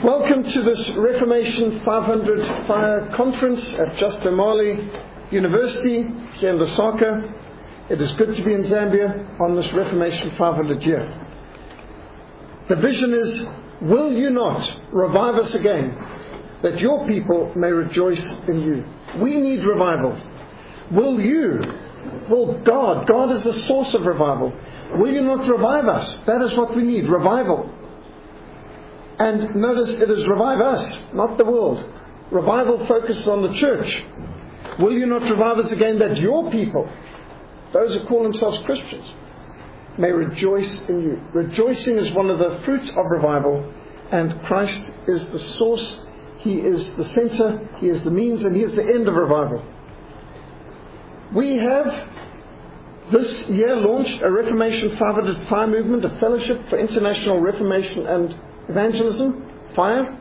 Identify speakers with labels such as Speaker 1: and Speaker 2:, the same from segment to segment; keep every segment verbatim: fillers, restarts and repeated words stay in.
Speaker 1: Welcome to this Reformation five hundred Fire Conference at Just Omali University here in Lusaka. It is good to be in Zambia on this Reformation five hundred year. The vision is, will you not revive us again, that your people may rejoice in you? We need revival. Will you? Will God? God is the source of revival. Will you not revive us? That is what we need, revival. And notice it is revive us, not the world. Revival focuses on the church. Will you not revive us again, that your people, those who call themselves Christians, may rejoice in you? Rejoicing is one of the fruits of revival, and Christ is the source. He is the center, He is the means, and He is the end of revival. We have this year launched a Reformation five hundred Fire movement, a fellowship for international Reformation and evangelism, fire.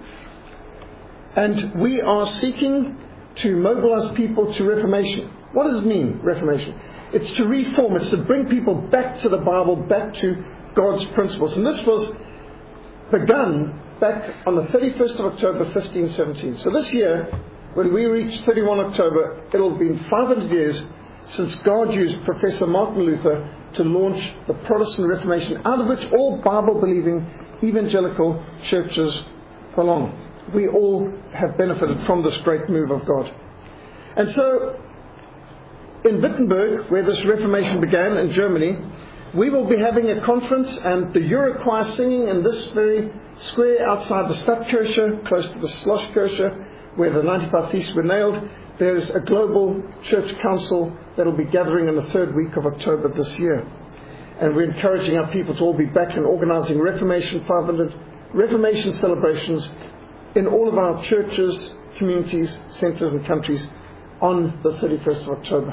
Speaker 1: And we are seeking to mobilize people to Reformation. What does it mean, Reformation? It's to reform, it's to bring people back to the Bible, back to God's principles. And this was begun back on the thirty-first of October fifteen seventeen. So this year, when we reach thirty-first of October, it'll have been five hundred years since God used Professor Martin Luther to launch the Protestant Reformation, out of which all Bible-believing evangelical churches belong. We all have benefited from this great move of God. And so, in Wittenberg, where this Reformation began in Germany, we will be having a conference, and the Choir singing in this very square outside the Stadtkirche, close to the Schlosskirche, where the ninety-five Thieves were nailed. There's a global church council that will be gathering in the third week of October this year. And we're encouraging our people to all be back and organizing Reformation five hundred Reformation celebrations in all of our churches, communities, centers and countries on the thirty-first of October.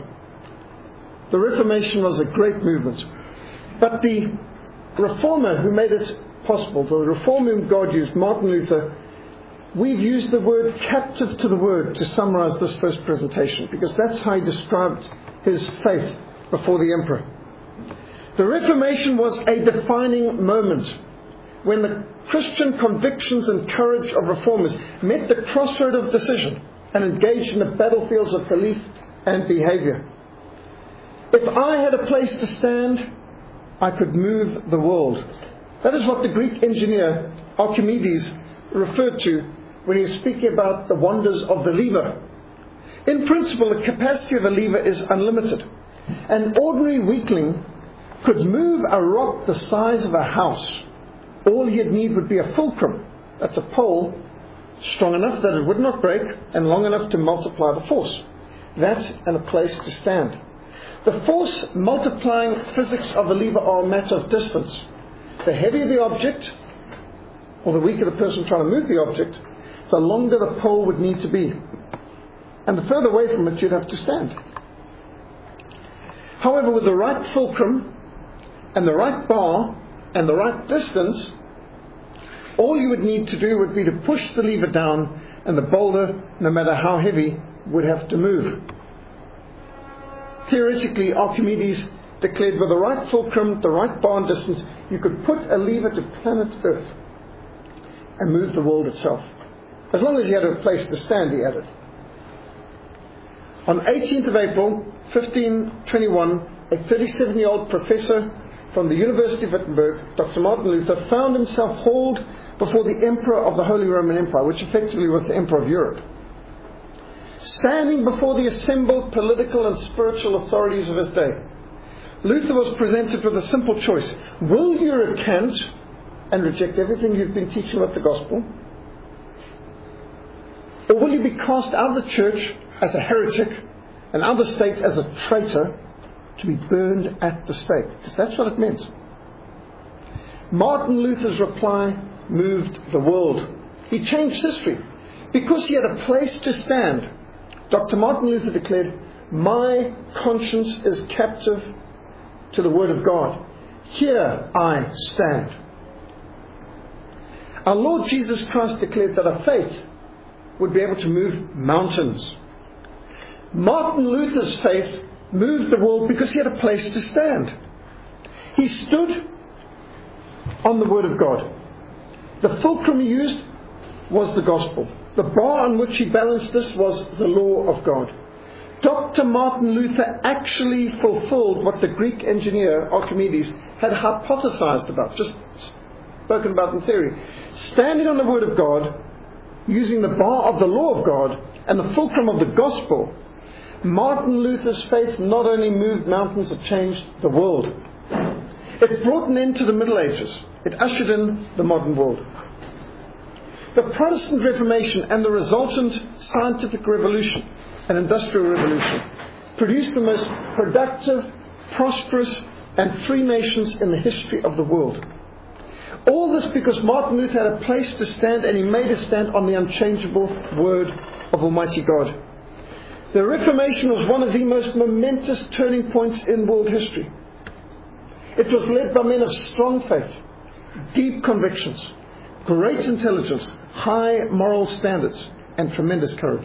Speaker 1: The Reformation was a great movement. But the reformer who made it possible, the reformer whom God used, Martin Luther, we've used the word captive to the word to summarize this first presentation, because that's how he described his faith before the emperor. The Reformation was a defining moment when the Christian convictions and courage of reformers met the crossroad of decision and engaged in the battlefields of belief and behavior. If I had a place to stand, I could move the world. That is what the Greek engineer Archimedes referred to when he was speaking about the wonders of the lever. In principle, the capacity of a lever is unlimited. An ordinary weakling could move a rock the size of a house. All he'd need would be a fulcrum. That's a pole strong enough that it would not break and long enough to multiply the force. That and a place to stand. The force multiplying physics of a lever are a matter of distance. The heavier the object, or the weaker the person trying to move the object, the longer the pole would need to be. And the further away from it you'd have to stand. However, with the right fulcrum and the right bar and the right distance, all you would need to do would be to push the lever down, and the boulder, no matter how heavy, would have to move. Theoretically, Archimedes declared with the right fulcrum, the right bar and distance, you could put a lever to planet Earth and move the world itself. As long as you had a place to stand, he added. On eighteenth of April, fifteen twenty-one, a thirty-seven-year-old professor from the University of Wittenberg, Doctor Martin Luther, found himself hauled before the Emperor of the Holy Roman Empire, which effectively was the Emperor of Europe. Standing before the assembled political and spiritual authorities of his day, Luther was presented with a simple choice. Will you recant and reject everything you've been teaching about the gospel? Or will you be cast out of the church as a heretic and out of the state as a traitor, to be burned at the stake? Because that's what it meant. Martin Luther's reply moved the world. He changed history. Because he had a place to stand, Doctor Martin Luther declared, my conscience is captive to the Word of God. Here I stand. Our Lord Jesus Christ declared that our faith would be able to move mountains. Martin Luther's faith moved the world because he had a place to stand. He stood on the Word of God. The fulcrum he used was the gospel. The bar on which he balanced this was the law of God. Doctor Martin Luther actually fulfilled what the Greek engineer Archimedes had hypothesized about, just spoken about in theory. Standing on the word of God, using the bar of the law of God and the fulcrum of the gospel, Martin Luther's faith not only moved mountains, it changed the world. It brought an end to the Middle Ages. It ushered in the modern world. The Protestant Reformation and the resultant scientific revolution and industrial revolution produced the most productive, prosperous and free nations in the history of the world. All this because Martin Luther had a place to stand, and he made a stand on the unchangeable word of Almighty God. The Reformation was one of the most momentous turning points in world history. It was led by men of strong faith, deep convictions, great intelligence, high moral standards, and tremendous courage.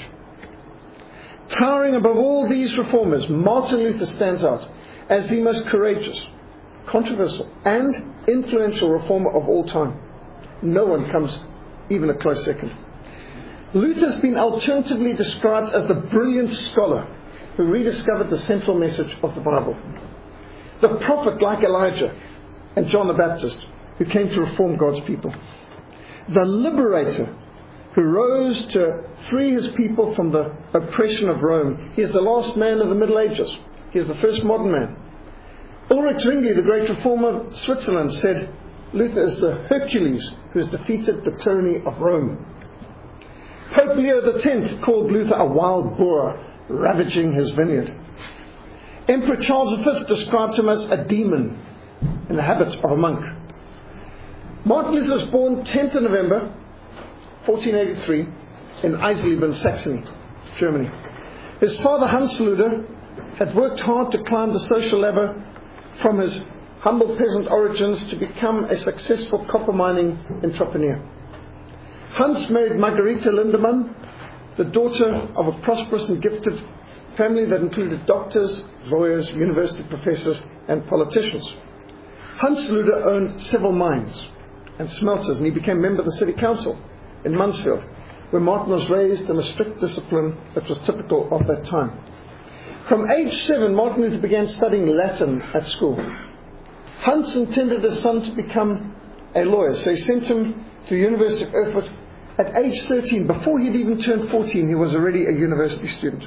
Speaker 1: Towering above all these reformers, Martin Luther stands out as the most courageous, controversial, and influential reformer of all time. No one comes even a close second. Luther has been alternatively described as the brilliant scholar who rediscovered the central message of the Bible. The prophet like Elijah and John the Baptist who came to reform God's people. The liberator who rose to free his people from the oppression of Rome. He is the last man of the Middle Ages. He is the first modern man. Ulrich Zwingli, the great reformer of Switzerland, said Luther is the Hercules who has defeated the tyranny of Rome. Pope Leo the tenth called Luther a wild boar ravaging his vineyard. Emperor Charles the fifth described him as a demon in the habit of a monk. Martin Luther was born tenth of November fourteen eighty-three in Eisleben, Saxony, Germany. His father Hans Luther had worked hard to climb the social ladder from his humble peasant origins to become a successful copper mining entrepreneur. Hans married Margarita Lindemann, the daughter of a prosperous and gifted family that included doctors, lawyers, university professors, and politicians. Hans Luther owned several mines and smelters, and he became member of the city council in Mansfield, where Martin was raised in a strict discipline that was typical of that time. From age seven, Martin Luther began studying Latin at school. Hans intended his son to become a lawyer, so he sent him to the University of Erfurt. At age thirteen, before he'd even turned fourteen, he was already a university student.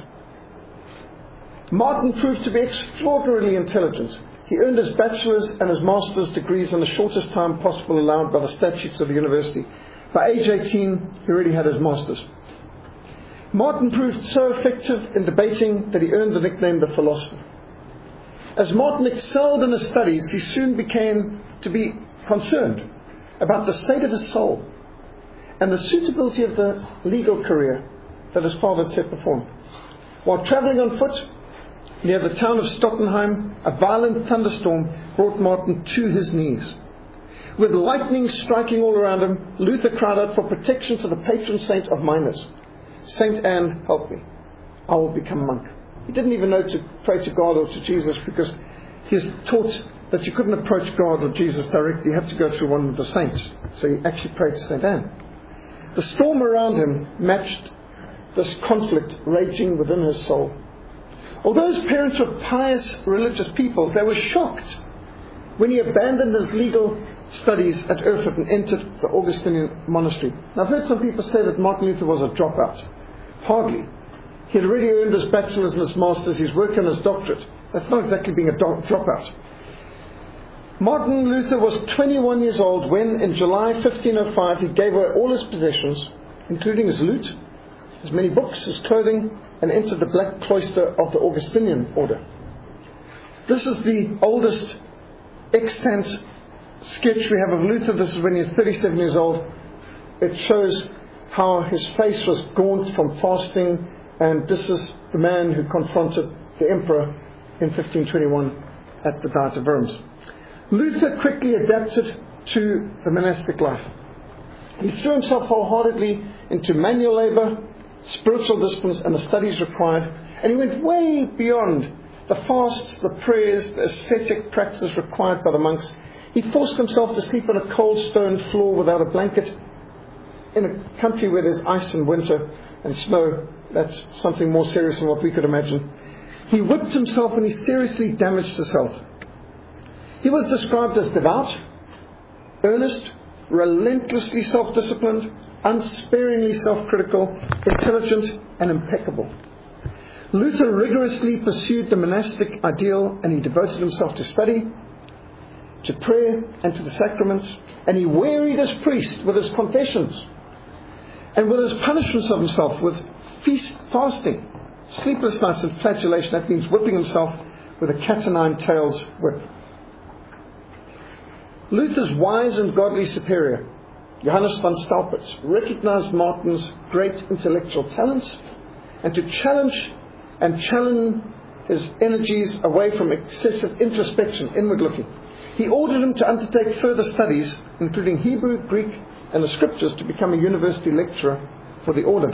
Speaker 1: Martin proved to be extraordinarily intelligent. He earned his bachelor's and his master's degrees in the shortest time possible allowed by the statutes of the university. By age eighteen, he already had his master's. Martin proved so effective in debating that he earned the nickname the philosopher. As Martin excelled in his studies, he soon became to be concerned about the state of his soul and the suitability of the legal career that his father had set before him. While travelling on foot near the town of Stottenheim, a violent thunderstorm brought Martin to his knees. With lightning striking all around him, Luther cried out for protection to the patron saint of miners. Saint Anne, help me. I will become a monk. He didn't even know to pray to God or to Jesus, because he was taught that you couldn't approach God or Jesus directly. You had to go through one of the saints. So he actually prayed to Saint Anne. The storm around him matched this conflict raging within his soul. Although his parents were pious religious people, they were shocked when he abandoned his legal studies at Erfurt and entered the Augustinian monastery. Now, I've heard some people say that Martin Luther was a dropout. Hardly. He had already earned his bachelor's and his master's. He's working on his doctorate. That's not exactly being a do- dropout. Martin Luther was twenty-one years old when, in July fifteen oh five, he gave away all his possessions, including his lute, his many books, his clothing, and entered the Black Cloister of the Augustinian order. This is the oldest extant sketch we have of Luther. This is when he was thirty-seven years old. It shows how his face was gaunt from fasting, and this is the man who confronted the emperor in fifteen twenty-one at the Diet of Worms. Luther quickly adapted to the monastic life. He threw himself wholeheartedly into manual labor, spiritual disciplines, and the studies required, and he went way beyond the fasts, the prayers, the ascetic practices required by the monks. He forced himself to sleep on a cold stone floor without a blanket. in a country where there's ice in winter and snow. That's something more serious than what we could imagine. He whipped himself and he seriously damaged his health. He was described as devout, earnest, relentlessly self-disciplined, unsparingly self-critical, intelligent, and impeccable. Luther rigorously pursued the monastic ideal, and he devoted himself to study, to prayer, and to the sacraments, and he wearied as priest with his confessions and with his punishments of himself, with feast fasting, sleepless nights, and flagellation. That means whipping himself with a cat o' nine tails whip. Luther's wise and godly superior, Johannes von Staupitz, recognized Martin's great intellectual talents, and to challenge and challenge his energies away from excessive introspection, inward looking, he ordered him to undertake further studies, including Hebrew, Greek, and the scriptures, to become a university lecturer for the order.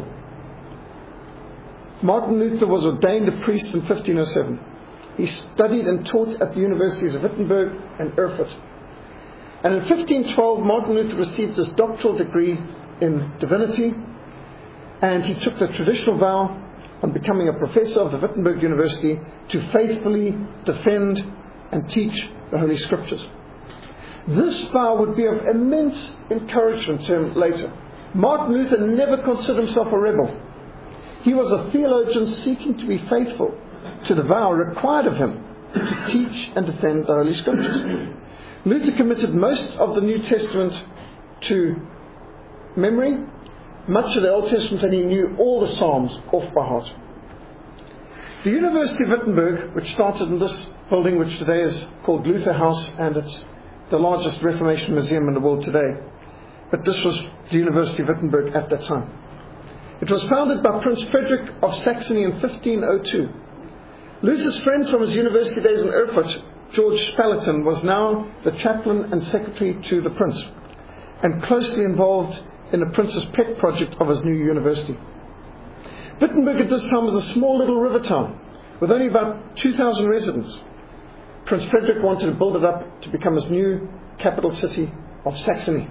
Speaker 1: Martin Luther was ordained a priest in fifteen oh seven. He studied and taught at the universities of Wittenberg and Erfurt. And in fifteen twelve, Martin Luther received his doctoral degree in divinity, and he took the traditional vow on becoming a professor of the Wittenberg University to faithfully defend and teach the Holy Scriptures. This vow would be of immense encouragement to him later. Martin Luther never considered himself a rebel. He was a theologian seeking to be faithful to the vow required of him to teach and defend the Holy Scriptures. Luther committed most of the New Testament to memory, much of the Old Testament, and he knew all the Psalms off by heart. The University of Wittenberg, which started in this building, which today is called Luther House, and it's the largest Reformation museum in the world today. But this was the University of Wittenberg at that time. It was founded by Prince Frederick of Saxony in fifteen oh two. Luther's friend from his university days in Erfurt, George Spalatin, was now the chaplain and secretary to the prince, and closely involved in the prince's pet project of his new university. Wittenberg at this time was a small little river town with only about two thousand residents. Prince Frederick wanted to build it up to become his new capital city of Saxony.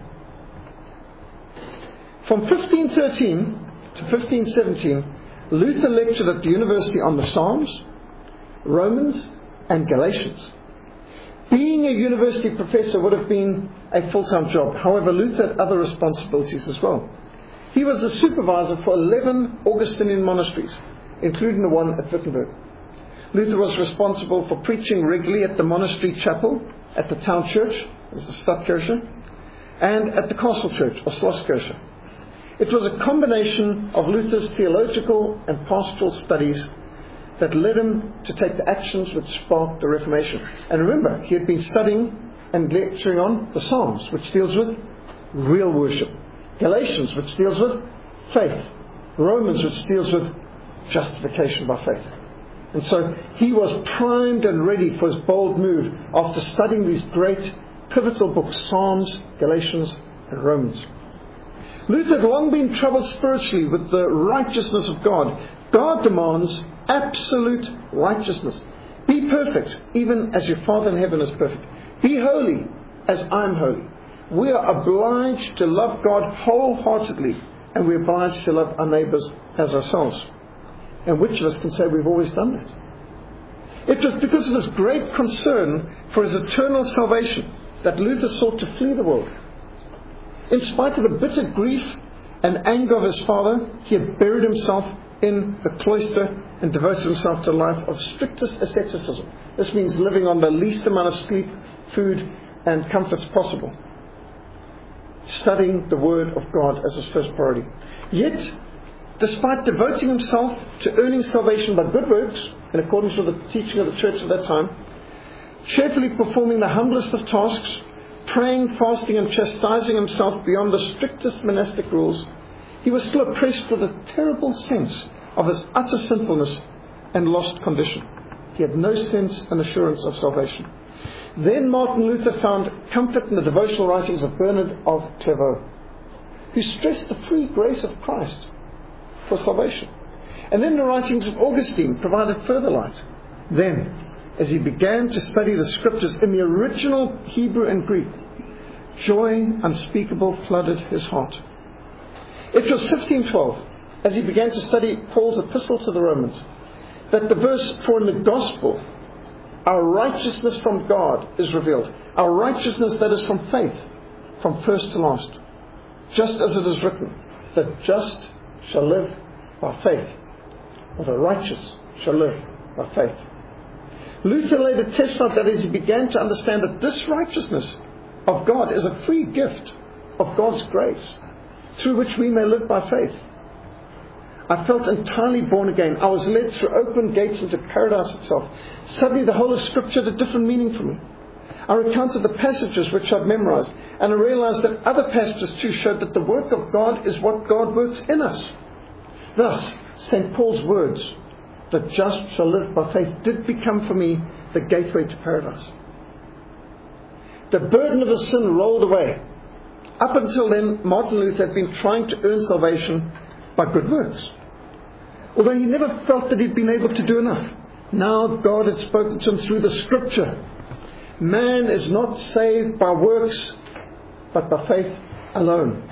Speaker 1: From fifteen thirteen to fifteen seventeen, Luther lectured at the university on the Psalms, Romans, and Galatians. Being a university professor would have been a full-time job. However, Luther had other responsibilities as well. He was the supervisor for eleven Augustinian monasteries, including the one at Wittenberg. Luther was responsible for preaching regularly at the monastery chapel, at the town church, as the Stadtkirche, and at the castle church, or Schlosskirche. It was a combination of Luther's theological and pastoral studies that led him to take the actions which sparked the Reformation. And remember, he had been studying and lecturing on the Psalms, which deals with real worship. Galatians, which deals with faith. Romans, which deals with justification by faith. And so he was primed and ready for his bold move after studying these great pivotal books, Psalms, Galatians, and Romans. Luther had long been troubled spiritually with the righteousness of God. God demands absolute righteousness. Be perfect, even as your Father in heaven is perfect. Be holy, as I am holy. We are obliged to love God wholeheartedly, and we're obliged to love our neighbours as ourselves. And which of us can say we've always done that? It was because of his great concern for his eternal salvation that Luther sought to flee the world. In spite of the bitter grief and anger of his father, he had buried himself in the cloister and devoted himself to a life of strictest asceticism. This means living on the least amount of sleep, food, and comforts possible. Studying the Word of God as his first priority. Yet, despite devoting himself to earning salvation by good works, in accordance with the teaching of the church at that time, cheerfully performing the humblest of tasks, praying, fasting, and chastising himself beyond the strictest monastic rules, he was still oppressed with a terrible sense of his utter sinfulness and lost condition. He had no sense and assurance of salvation. Then Martin Luther found comfort in the devotional writings of Bernard of Clairvaux, who stressed the free grace of Christ for salvation. And then the writings of Augustine provided further light. Then, as he began to study the scriptures in the original Hebrew and Greek, joy unspeakable flooded his heart. It was fifteen twelve, as he began to study Paul's epistle to the Romans, that the verse, for in the gospel, our righteousness from God is revealed. Our righteousness that is from faith, from first to last. Just as it is written, the just shall live by faith, or the righteous shall live by faith. Luther later testified that as he began to understand that this righteousness of God is a free gift of God's grace, through which we may live by faith. I felt entirely born again. I was led through open gates into paradise itself. Suddenly the whole of Scripture had a different meaning for me. I recounted the passages which I'd memorized, and I realized that other passages too showed that the work of God is what God works in us. Thus, Saint Paul's words, the just shall live by faith, did become for me the gateway to paradise. The burden of his sin rolled away. Up until then, Martin Luther had been trying to earn salvation by good works, although he never felt that he'd been able to do enough. Now God had spoken to him through the Scripture. Man is not saved by works, but by faith alone.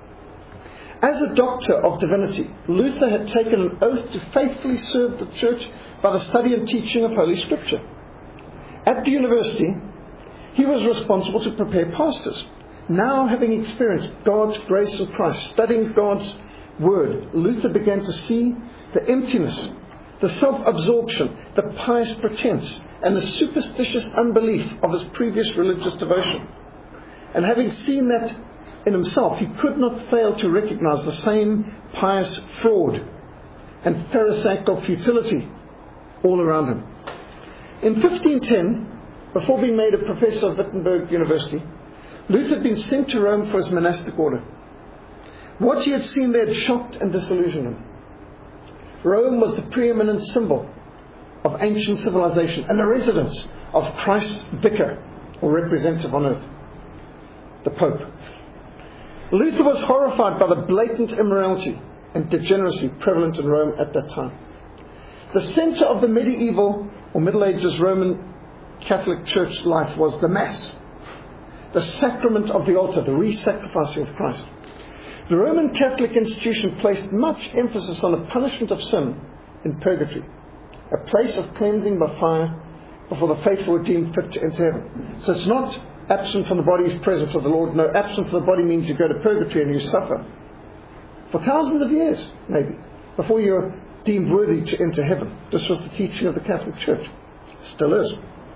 Speaker 1: As a doctor of divinity, Luther had taken an oath to faithfully serve the church by the study and teaching of Holy Scripture. At the university, he was responsible to prepare pastors. Now, having experienced God's grace in Christ, studying God's Word, Luther began to see the emptiness, the self-absorption, the pious pretense, and the superstitious unbelief of his previous religious devotion. And having seen that in himself, he could not fail to recognize the same pious fraud and pharisaical futility all around him. In fifteen ten, before being made a professor of Wittenberg University, Luther had been sent to Rome for his monastic order. What he had seen there had shocked and disillusioned him. Rome was the preeminent symbol of ancient civilization and the residence of Christ's vicar or representative on earth, the Pope. Luther was horrified by the blatant immorality and degeneracy prevalent in Rome at that time. The center of the medieval or Middle Ages Roman Catholic Church life was the Mass, the sacrament of the altar, the re-sacrificing of Christ. The Roman Catholic institution placed much emphasis on the punishment of sin in purgatory, a place of cleansing by fire before the faithful were deemed fit to enter heaven. So it's not absent from the body is present with the Lord. No, absent from the body means you go to purgatory and you suffer for thousands of years, maybe, before you're deemed worthy to enter heaven. This was the teaching of the Catholic Church. It still is.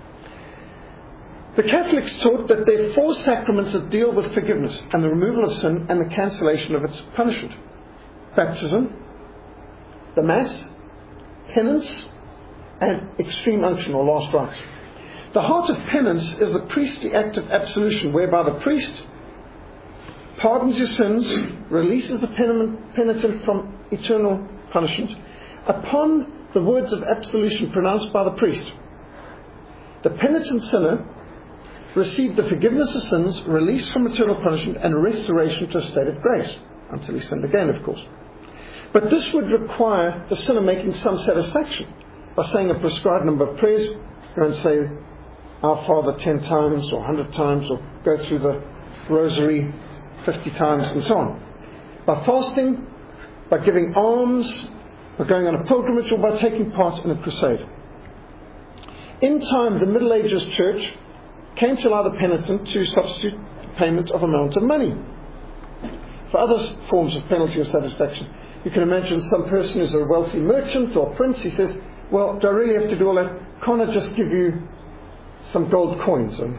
Speaker 1: The Catholics taught that there are four sacraments that deal with forgiveness and the removal of sin and the cancellation of its punishment. Baptism, the Mass, penance, and extreme unction or last rites. The heart of penance is the priestly act of absolution, whereby the priest pardons your sins, releases the penitent from eternal punishment, upon the words of absolution pronounced by the priest. The penitent sinner received the forgiveness of sins, release from eternal punishment, and restoration to a state of grace, until he sinned again, of course. But this would require the sinner making some satisfaction by saying a prescribed number of prayers. Go and say Our Father ten times or a hundred times, or go through the rosary fifty times, and so on. By fasting, by giving alms, by going on a pilgrimage, or by taking part in a crusade. In time, the Middle Ages Church came to allow the penitent to substitute the payment of amount of money for other forms of penalty or satisfaction. You can imagine some person who's a wealthy merchant or prince. He says, well, do I really have to do all that? Can't I just give you some gold coins? And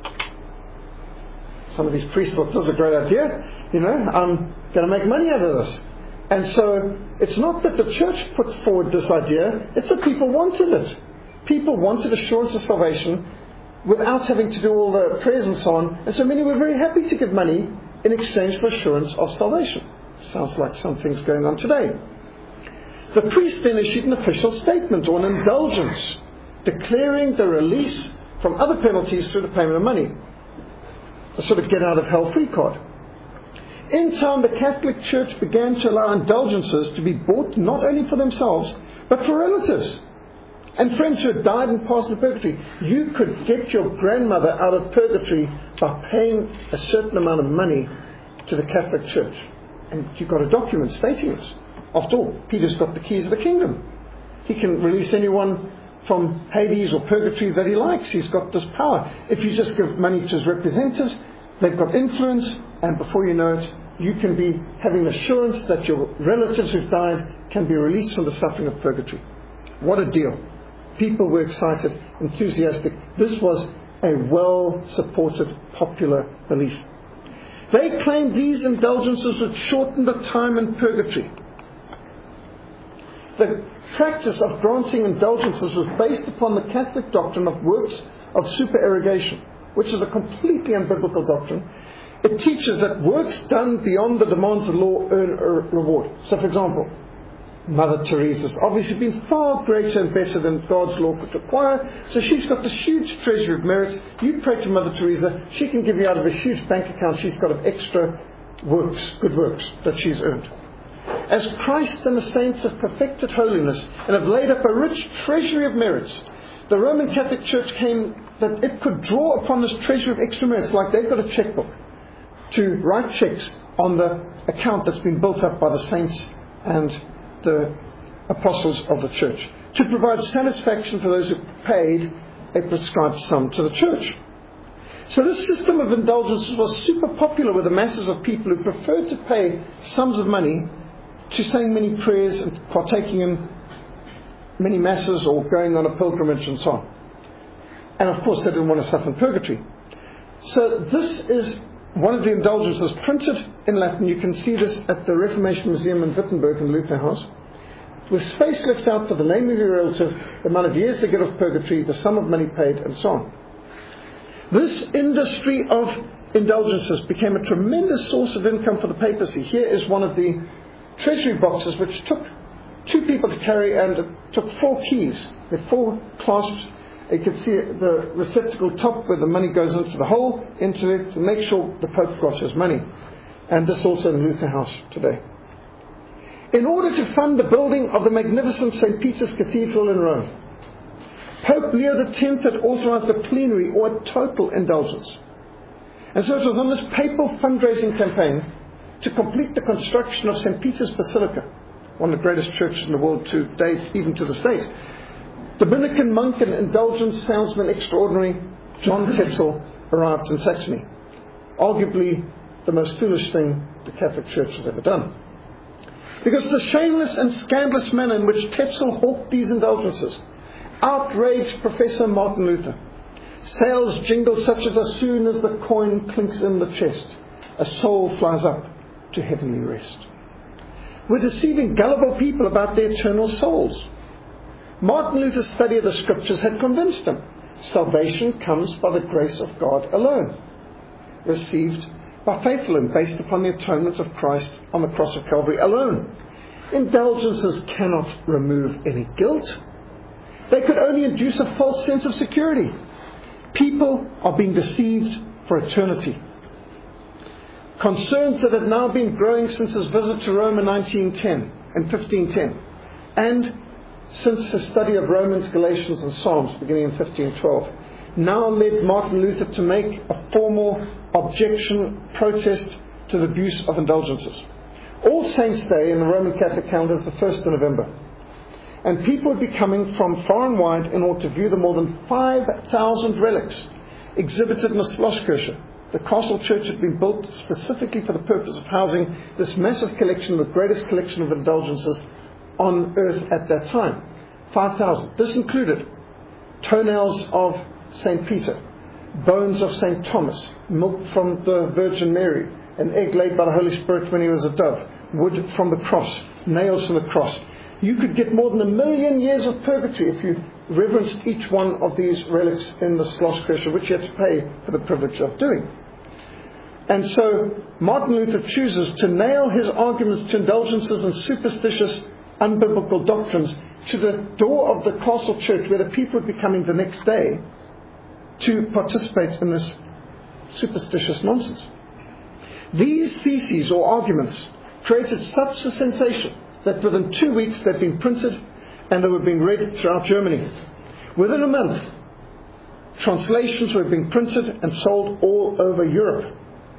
Speaker 1: some of these priests thought, this is a great idea. You know, I'm going to make money out of this. And so it's not that the church put forward this idea, it's that people wanted it. People wanted assurance of salvation without having to do all the prayers and so on. And so many were very happy to give money in exchange for assurance of salvation. Sounds like some things going on today. The priest then issued an official statement or an indulgence declaring the release from other penalties through the payment of money. A sort of get out of hell free card. In time, the Catholic Church began to allow indulgences to be bought not only for themselves, but for relatives and friends who had died and passed into purgatory. You could get your grandmother out of purgatory by paying a certain amount of money to the Catholic Church. And you've got a document stating this. After all, Peter's got the keys of the kingdom. He can release anyone from Hades or purgatory that he likes. He's got this power. If you just give money to his representatives, they've got influence, and before you know it, you can be having assurance that your relatives who've died can be released from the suffering of purgatory. What a deal. People were excited, enthusiastic. This was a well-supported, popular belief. They claimed these indulgences would shorten the time in purgatory. The practice of granting indulgences was based upon the Catholic doctrine of works of supererogation, which is a completely unbiblical doctrine. It teaches that works done beyond the demands of law earn a reward. So, for example, Mother Teresa's obviously been far greater and better than God's law could require, so she's got this huge treasury of merits. You pray to Mother Teresa, she can give you out of a huge bank account she's got of extra works, good works that she's earned. As Christ and the saints have perfected holiness and have laid up a rich treasury of merits, the Roman Catholic Church came that it could draw upon this treasury of extra merits, like they've got a checkbook, to write checks on the account that's been built up by the saints and the apostles of the church, to provide satisfaction for those who paid a prescribed sum to the church. So this system of indulgences was super popular with the masses of people who preferred to pay sums of money to saying many prayers and partaking in many masses or going on a pilgrimage and so on. And of course they didn't want to suffer in purgatory. So this is one of the indulgences printed in Latin. You can see this at the Reformation Museum in Wittenberg in Luther House, with space left out for the name of your relative, the amount of years they get of purgatory, the sum of money paid, and so on. This industry of indulgences became a tremendous source of income for the papacy. Here is one of the treasury boxes, which took two people to carry, and it took four keys. There are four clasps. You can see the receptacle top where the money goes into the hole, into it, to make sure the Pope got his money. And this also in Luther House today. In order to fund the building of the magnificent Saint Peter's Cathedral in Rome, Pope Leo the tenth had authorized a plenary or a total indulgence. And so it was on this papal fundraising campaign to complete the construction of Saint Peter's Basilica, one of the greatest churches in the world to date, even to this date. Dominican monk and indulgence salesman extraordinary John Tetzel arrived in Saxony. Arguably the most foolish thing the Catholic Church has ever done. Because the shameless and scandalous manner in which Tetzel hawked these indulgences outraged Professor Martin Luther. Sales jingle such as as soon as the coin clinks in the chest, a soul flies up to heavenly rest. We're deceiving gullible people about their eternal souls. Martin Luther's study of the Scriptures had convinced him salvation comes by the grace of God alone, received by faith alone, based upon the atonement of Christ on the cross of Calvary alone. Indulgences cannot remove any guilt. They could only induce a false sense of security. People are being deceived for eternity. Concerns that have now been growing since his visit to Rome in nineteen ten and fifteen ten, and since his study of Romans, Galatians and Psalms beginning in fifteen twelve, now led Martin Luther to make a formal objection, protest to the abuse of indulgences. All Saints' Day in the Roman Catholic calendar is the first of November. And people would be coming from far and wide in order to view the more than five thousand relics exhibited in the Schlosskirche. The castle church had been built specifically for the purpose of housing this massive collection, the greatest collection of indulgences on earth at that time. five thousand. This included toenails of Saint Peter, bones of Saint Thomas, milk from the Virgin Mary, an egg laid by the Holy Spirit when he was a dove, wood from the cross, nails from the cross. You could get more than a million years of purgatory if you reverenced each one of these relics in the Schlosskirche, which you had to pay for the privilege of doing. And so Martin Luther chooses to nail his arguments to indulgences and superstitious, unbiblical doctrines to the door of the castle church, where the people would be coming the next day to participate in this superstitious nonsense. These theses or arguments created such a sensation that within two weeks they'd been printed and they were being read throughout Germany. Within a month, translations were being printed and sold all over Europe.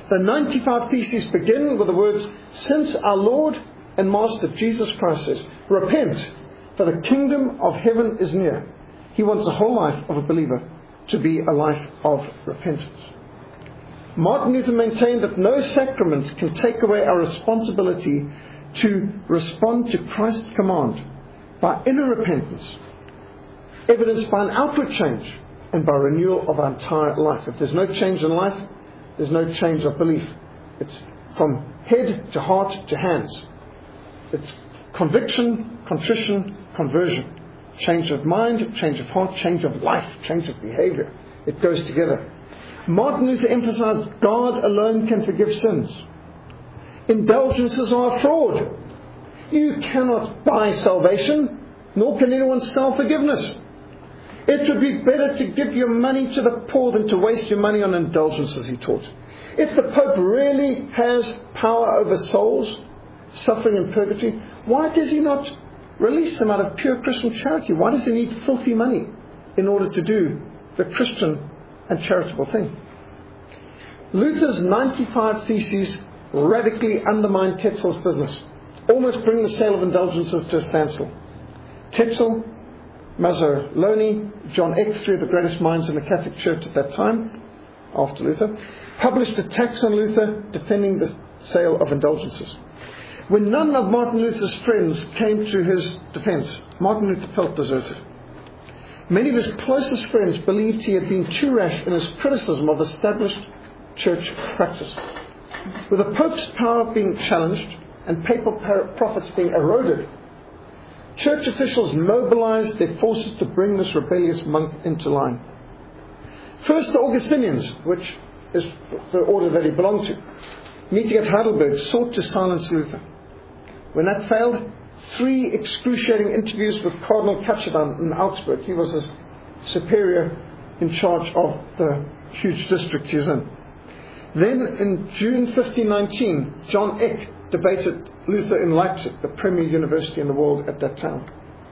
Speaker 1: The ninety-five Theses begin with the words, "Since our Lord and Master Jesus Christ says, repent, for the kingdom of heaven is near." He wants the whole life of a believer to be a life of repentance. Martin Luther maintained that no sacraments can take away our responsibility to respond to Christ's command by inner repentance, evidenced by an outward change and by renewal of our entire life. If there's no change in life, there's no change of belief. It's from head to heart to hands. It's conviction, contrition, conversion. Change of mind, change of heart, change of life, change of behavior. It goes together. Martin Luther emphasized God alone can forgive sins. Indulgences are a fraud. You cannot buy salvation, nor can anyone sell forgiveness. It would be better to give your money to the poor than to waste your money on indulgences, he taught. If the Pope really has power over souls suffering in purgatory, why does he not release them out of pure Christian charity? Why does he need filthy money in order to do the Christian and charitable thing? Luther's ninety-five Theses radically undermine Tetzel's business, almost bring the sale of indulgences to a standstill. Tetzel, Mazzoloni, John Eck, three of the greatest minds in the Catholic Church at that time, after Luther, published attacks on Luther defending the sale of indulgences. When none of Martin Luther's friends came to his defense, Martin Luther felt deserted. Many of his closest friends believed he had been too rash in his criticism of established church practice. With the Pope's power being challenged and papal profits being eroded, church officials mobilized their forces to bring this rebellious monk into line. First, the Augustinians, which is the order that he belonged to, meeting at Heidelberg, sought to silence Luther. When that failed, three excruciating interviews with Cardinal Cachedan in Augsburg. He was his superior in charge of the huge district he was in. Then, in June fifteen nineteen, John Eck debated Luther in Leipzig, the premier university in the world at that time.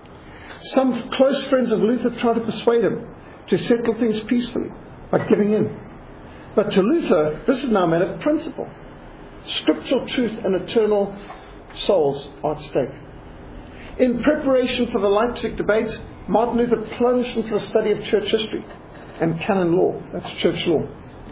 Speaker 1: Some close friends of Luther tried to persuade him to settle things peacefully by giving in. But to Luther, this is now a matter of principle. Scriptural truth and eternal souls are at stake. In preparation for the Leipzig debate, Martin Luther plunged into the study of church history and canon law. That's church law.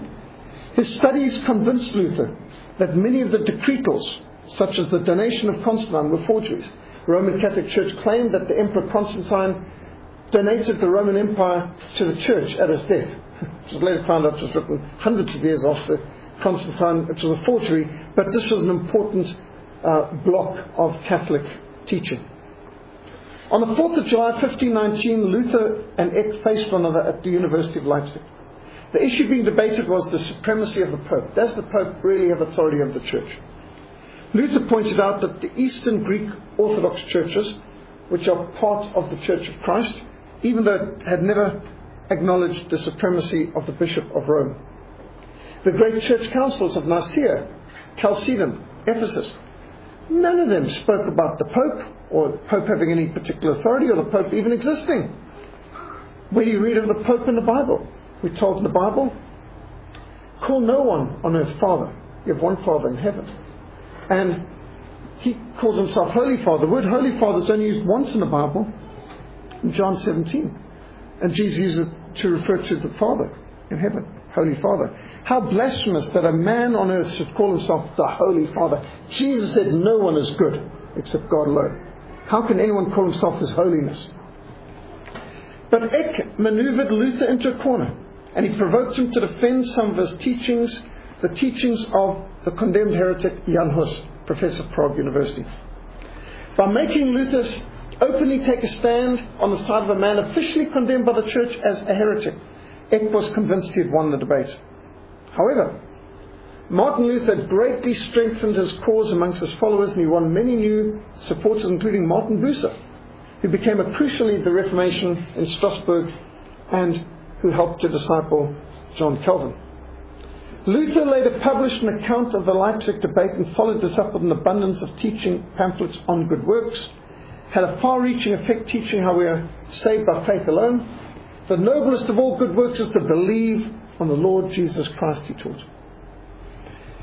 Speaker 1: His studies convinced Luther that many of the decretals, such as the donation of Constantine, were forgeries. The Roman Catholic Church claimed that the Emperor Constantine donated the Roman Empire to the church at his death. It was later found out it was written hundreds of years after Constantine. It was a forgery, but this was an important uh, block of Catholic teaching. On the fourth of July fifteen nineteen, Luther and Eck faced one another at the University of Leipzig. The issue being debated was the supremacy of the Pope. Does the Pope really have authority over the Church? Luther pointed out that the Eastern Greek Orthodox churches, which are part of the Church of Christ, even though it had never acknowledged the supremacy of the Bishop of Rome. The great church councils of Nicaea, Chalcedon, Ephesus, none of them spoke about the Pope, or the Pope having any particular authority, or the Pope even existing. Where do you read of the Pope in the Bible? We're told in the Bible, call no one on earth Father. You have one Father in heaven. And he calls himself Holy Father. The word Holy Father is only used once in the Bible, in John seventeen. And Jesus used it to refer to the Father in heaven, Holy Father. How blasphemous that a man on earth should call himself the Holy Father. Jesus said no one is good except God alone. How can anyone call himself His holiness? But Eck maneuvered Luther into a corner, and he provoked him to defend some of his teachings, the teachings of the condemned heretic Jan Hus, professor of Prague University. By making Luther openly take a stand on the side of a man officially condemned by the church as a heretic, Eck was convinced he had won the debate. However, Martin Luther had greatly strengthened his cause amongst his followers, and he won many new supporters, including Martin Bucer, who became a crucial leader of the Reformation in Strasbourg and who helped to disciple John Calvin. Luther later published an account of the Leipzig debate and followed this up with an abundance of teaching pamphlets on good works, had a far-reaching effect teaching how we are saved by faith alone. The noblest of all good works is to believe on the Lord Jesus Christ, he taught.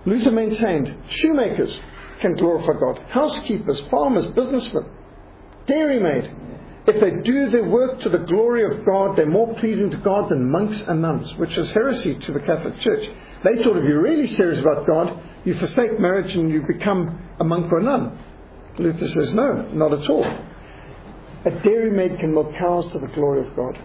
Speaker 1: Luther maintained shoemakers can glorify God, housekeepers, farmers, businessmen, dairymaid. If they do their work to the glory of God, they're more pleasing to God than monks and nuns, which is heresy to the Catholic Church. They thought if you're really serious about God, you forsake marriage and you become a monk or a nun. Luther says, no, not at all. A dairymaid can milk cows to the glory of God.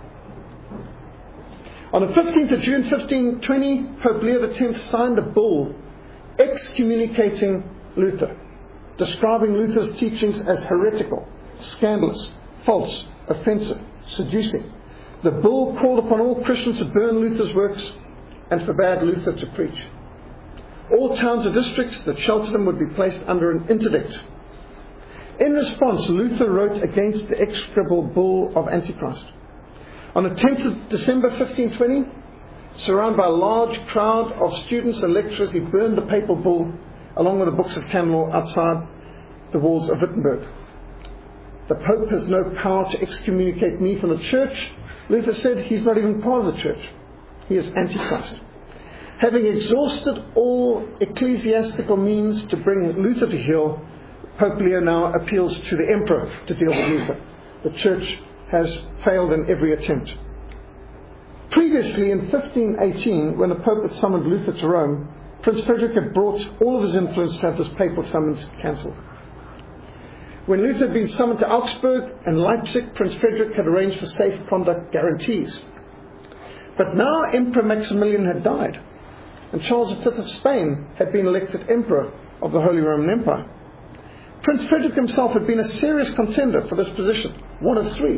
Speaker 1: On the fifteenth of June fifteen twenty, Pope Leo the tenth signed a bull excommunicating Luther, describing Luther's teachings as heretical, scandalous, false, offensive, seducing. The bull called upon all Christians to burn Luther's works and forbade Luther to preach. All towns or districts that sheltered him would be placed under an interdict. In response, Luther wrote against the execrable bull of Antichrist. On the tenth of December fifteen twenty, surrounded by a large crowd of students and lecturers, he burned the papal bull along with the books of canon law outside the walls of Wittenberg. The Pope has no power to excommunicate me from the church. Luther said he's not even part of the church. He is Antichrist. Having exhausted all ecclesiastical means to bring Luther to heel, Pope Leo now appeals to the Emperor to deal with Luther. The church has failed in every attempt. Previously, in fifteen eighteen, when the Pope had summoned Luther to Rome, Prince Frederick had brought all of his influence to have this papal summons cancelled. When Luther had been summoned to Augsburg and Leipzig, Prince Frederick had arranged for safe conduct guarantees. But now Emperor Maximilian had died, and Charles the fifth of Spain had been elected Emperor of the Holy Roman Empire. Prince Frederick himself had been a serious contender for this position, one of three.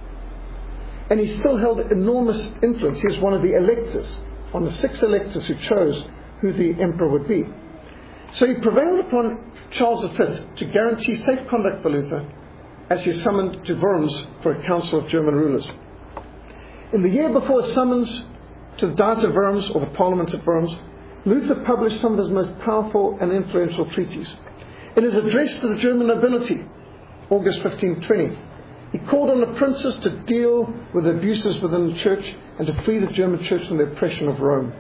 Speaker 1: And he still held enormous influence. He was one of the electors, one of the six electors who chose who the emperor would be. So he prevailed upon Charles the fifth to guarantee safe conduct for Luther as he summoned to Worms for a council of German rulers. In the year before his summons to the Diet of Worms, or the Parliament of Worms, Luther published some of his most powerful and influential treatises. In his address to the German nobility, August fifteen twenty, he called on the princes to deal with abuses within the church and to free the German church from the oppression of Rome.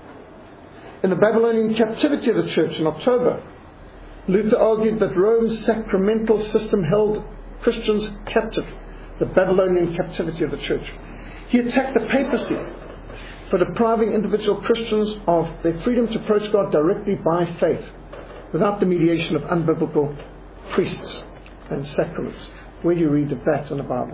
Speaker 1: In the Babylonian captivity of the church in October, Luther argued that Rome's sacramental system held Christians captive, the Babylonian captivity of the church. He attacked the papacy for depriving individual Christians of their freedom to approach God directly by faith, without the mediation of unbiblical priests and sacraments. Where do you read of that in the Bible?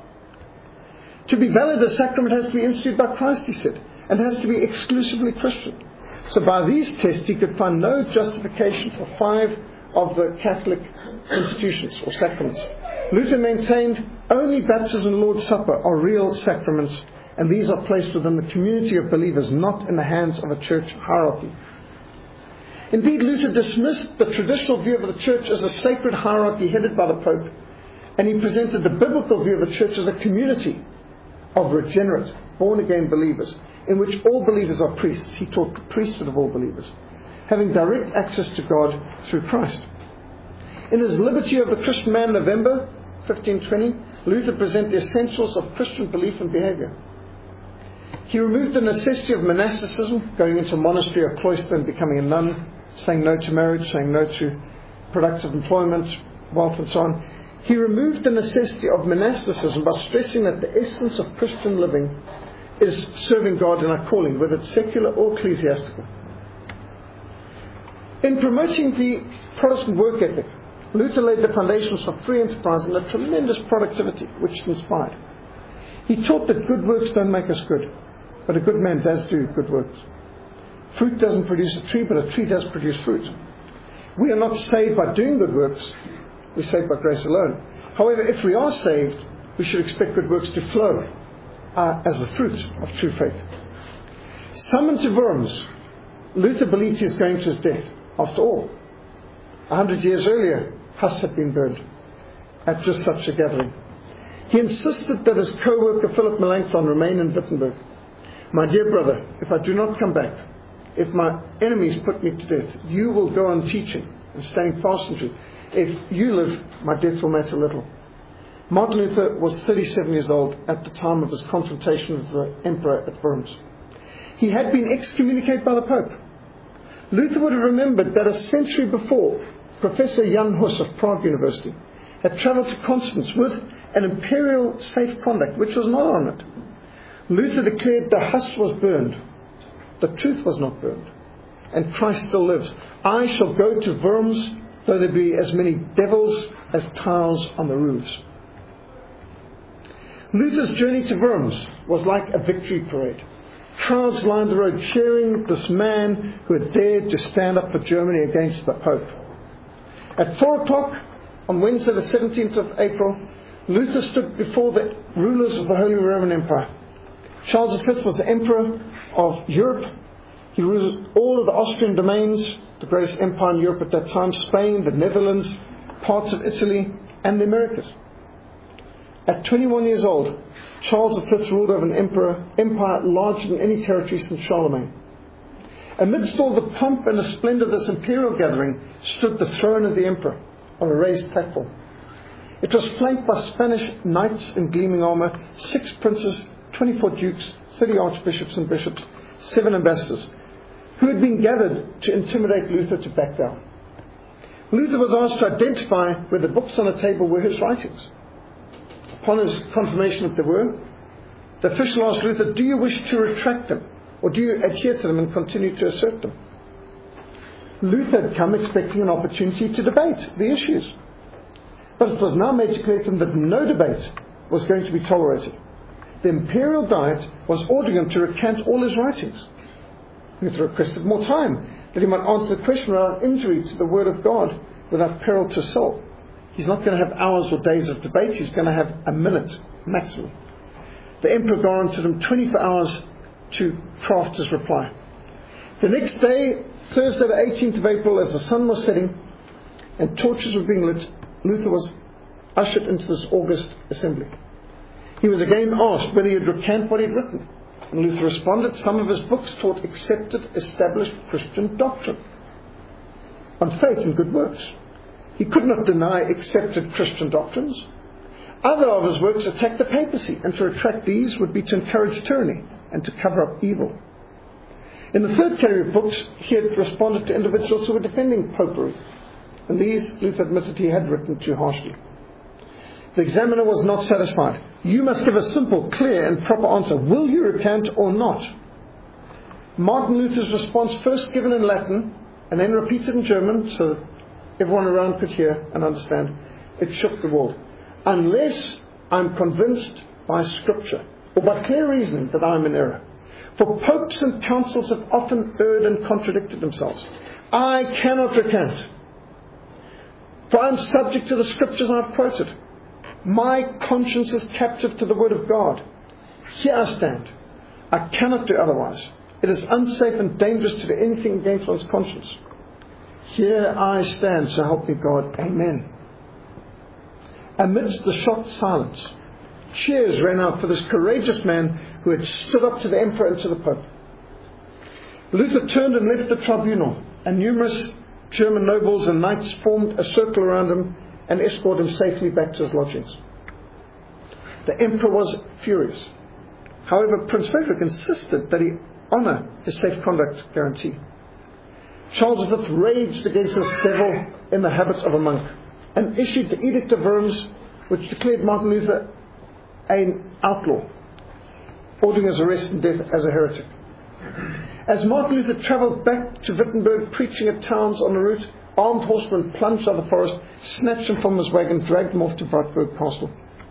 Speaker 1: To be valid, a sacrament has to be instituted by Christ, he said, and has to be exclusively Christian. So by these tests, he could find no justification for five of the Catholic institutions or sacraments. Luther maintained only baptism and Lord's Supper are real sacraments, and these are placed within the community of believers, not in the hands of a church hierarchy. Indeed, Luther dismissed the traditional view of the church as a sacred hierarchy headed by the Pope, and he presented the biblical view of the church as a community of regenerate, born-again believers, in which all believers are priests. He taught the priesthood of all believers, having direct access to God through Christ. In his Liberty of the Christian Man, November fifteen twenty, Luther presented the essentials of Christian belief and behavior. He removed the necessity of monasticism, going into a monastery or cloister and becoming a nun, saying no to marriage, saying no to productive employment, wealth and so on. He removed the necessity of monasticism by stressing that the essence of Christian living is serving God in our calling, whether it's secular or ecclesiastical. In promoting the Protestant work ethic, Luther laid the foundations for free enterprise and a tremendous productivity, which inspired. He taught that good works don't make us good, but a good man does do good works. Fruit doesn't produce a tree, but a tree does produce fruit. We are not saved by doing good works. We're saved by grace alone. However, if we are saved, we should expect good works to flow uh, as the fruit of true faith. Summoned to Worms, Luther believed he was going to his death. After all, a hundred years earlier, Huss had been burned at just such a gathering. He insisted that his co-worker Philip Melanchthon remain in Wittenberg. My dear brother, if I do not come back, if my enemies put me to death, you will go on teaching and staying fast in truth. If you live, my death will matter little. Martin Luther was thirty-seven years old at the time of his confrontation with the emperor at Worms. He had been excommunicated by the Pope. Luther would have remembered that a century before, Professor Jan Hus of Prague University had travelled to Constance with an imperial safe conduct, which was not on it. Luther declared the Hus was burned. The truth was not burned. And Christ still lives. I shall go to Worms, though there be as many devils as tiles on the roofs. Luther's journey to Worms was like a victory parade. Crowds lined the road cheering this man who had dared to stand up for Germany against the Pope. At four o'clock on Wednesday the seventeenth of April, Luther stood before the rulers of the Holy Roman Empire. Charles the Fifth was the Emperor of Europe. He ruled all of the Austrian domains, the greatest empire in Europe at that time, Spain, the Netherlands, parts of Italy, and the Americas. At twenty-one years old, Charles the Fifth ruled over an emperor, empire larger than any territory since Charlemagne. Amidst all the pomp and the splendour of this imperial gathering stood the throne of the emperor on a raised platform. It was flanked by Spanish knights in gleaming armour, six princes, twenty-four dukes, thirty archbishops and bishops, seven ambassadors, who had been gathered to intimidate Luther to back down. Luther was asked to identify whether the books on the table were his writings. Upon his confirmation that there were, the official asked Luther, do you wish to retract them, or do you adhere to them and continue to assert them? Luther had come expecting an opportunity to debate the issues. But it was now made to clear to him that no debate was going to be tolerated. The imperial diet was ordering him to recant all his writings. Luther requested more time, that he might answer the question without injury to the word of God, without peril to soul. He's not going to have hours or days of debate, he's going to have a minute maximum. The emperor granted him twenty-four hours to craft his reply. The next day, Thursday the eighteenth of April, as the sun was setting and torches were being lit, Luther was ushered into this august assembly. He was again asked whether he would recant what he had written. And Luther responded, some of his books taught accepted, established Christian doctrine on faith and good works. He could not deny accepted Christian doctrines. Other of his works attacked the papacy, and to retract these would be to encourage tyranny and to cover up evil. In the third category of books, he had responded to individuals who were defending popery, and these Luther admitted he had written too harshly. The examiner was not satisfied. You must give a simple, clear and proper answer. Will you recant or not? Martin Luther's response, first given in Latin and then repeated in German so that everyone around could hear and understand, it shook the world. Unless I'm convinced by Scripture or by clear reasoning that I'm in error. For popes and councils have often erred and contradicted themselves. I cannot recant. For I am subject to the Scriptures I've quoted. My conscience is captive to the Word of God. Here I stand. I cannot do otherwise. It is unsafe and dangerous to do anything against one's conscience. Here I stand, so help me God. Amen. Amidst the shocked silence, cheers rang out for this courageous man who had stood up to the emperor and to the pope. Luther turned and left the tribunal, and numerous German nobles and knights formed a circle around him and escorted him safely back to his lodgings. The emperor was furious. However, Prince Frederick insisted that he honour his safe conduct guarantee. Charles the Fifth raged against this devil in the habit of a monk and issued the Edict of Worms, which declared Martin Luther an outlaw, ordering his arrest and death as a heretic. As Martin Luther travelled back to Wittenberg, preaching at towns on the route, armed horsemen plunged out of the forest, snatched him from his wagon, dragged him off to Wartburg Castle.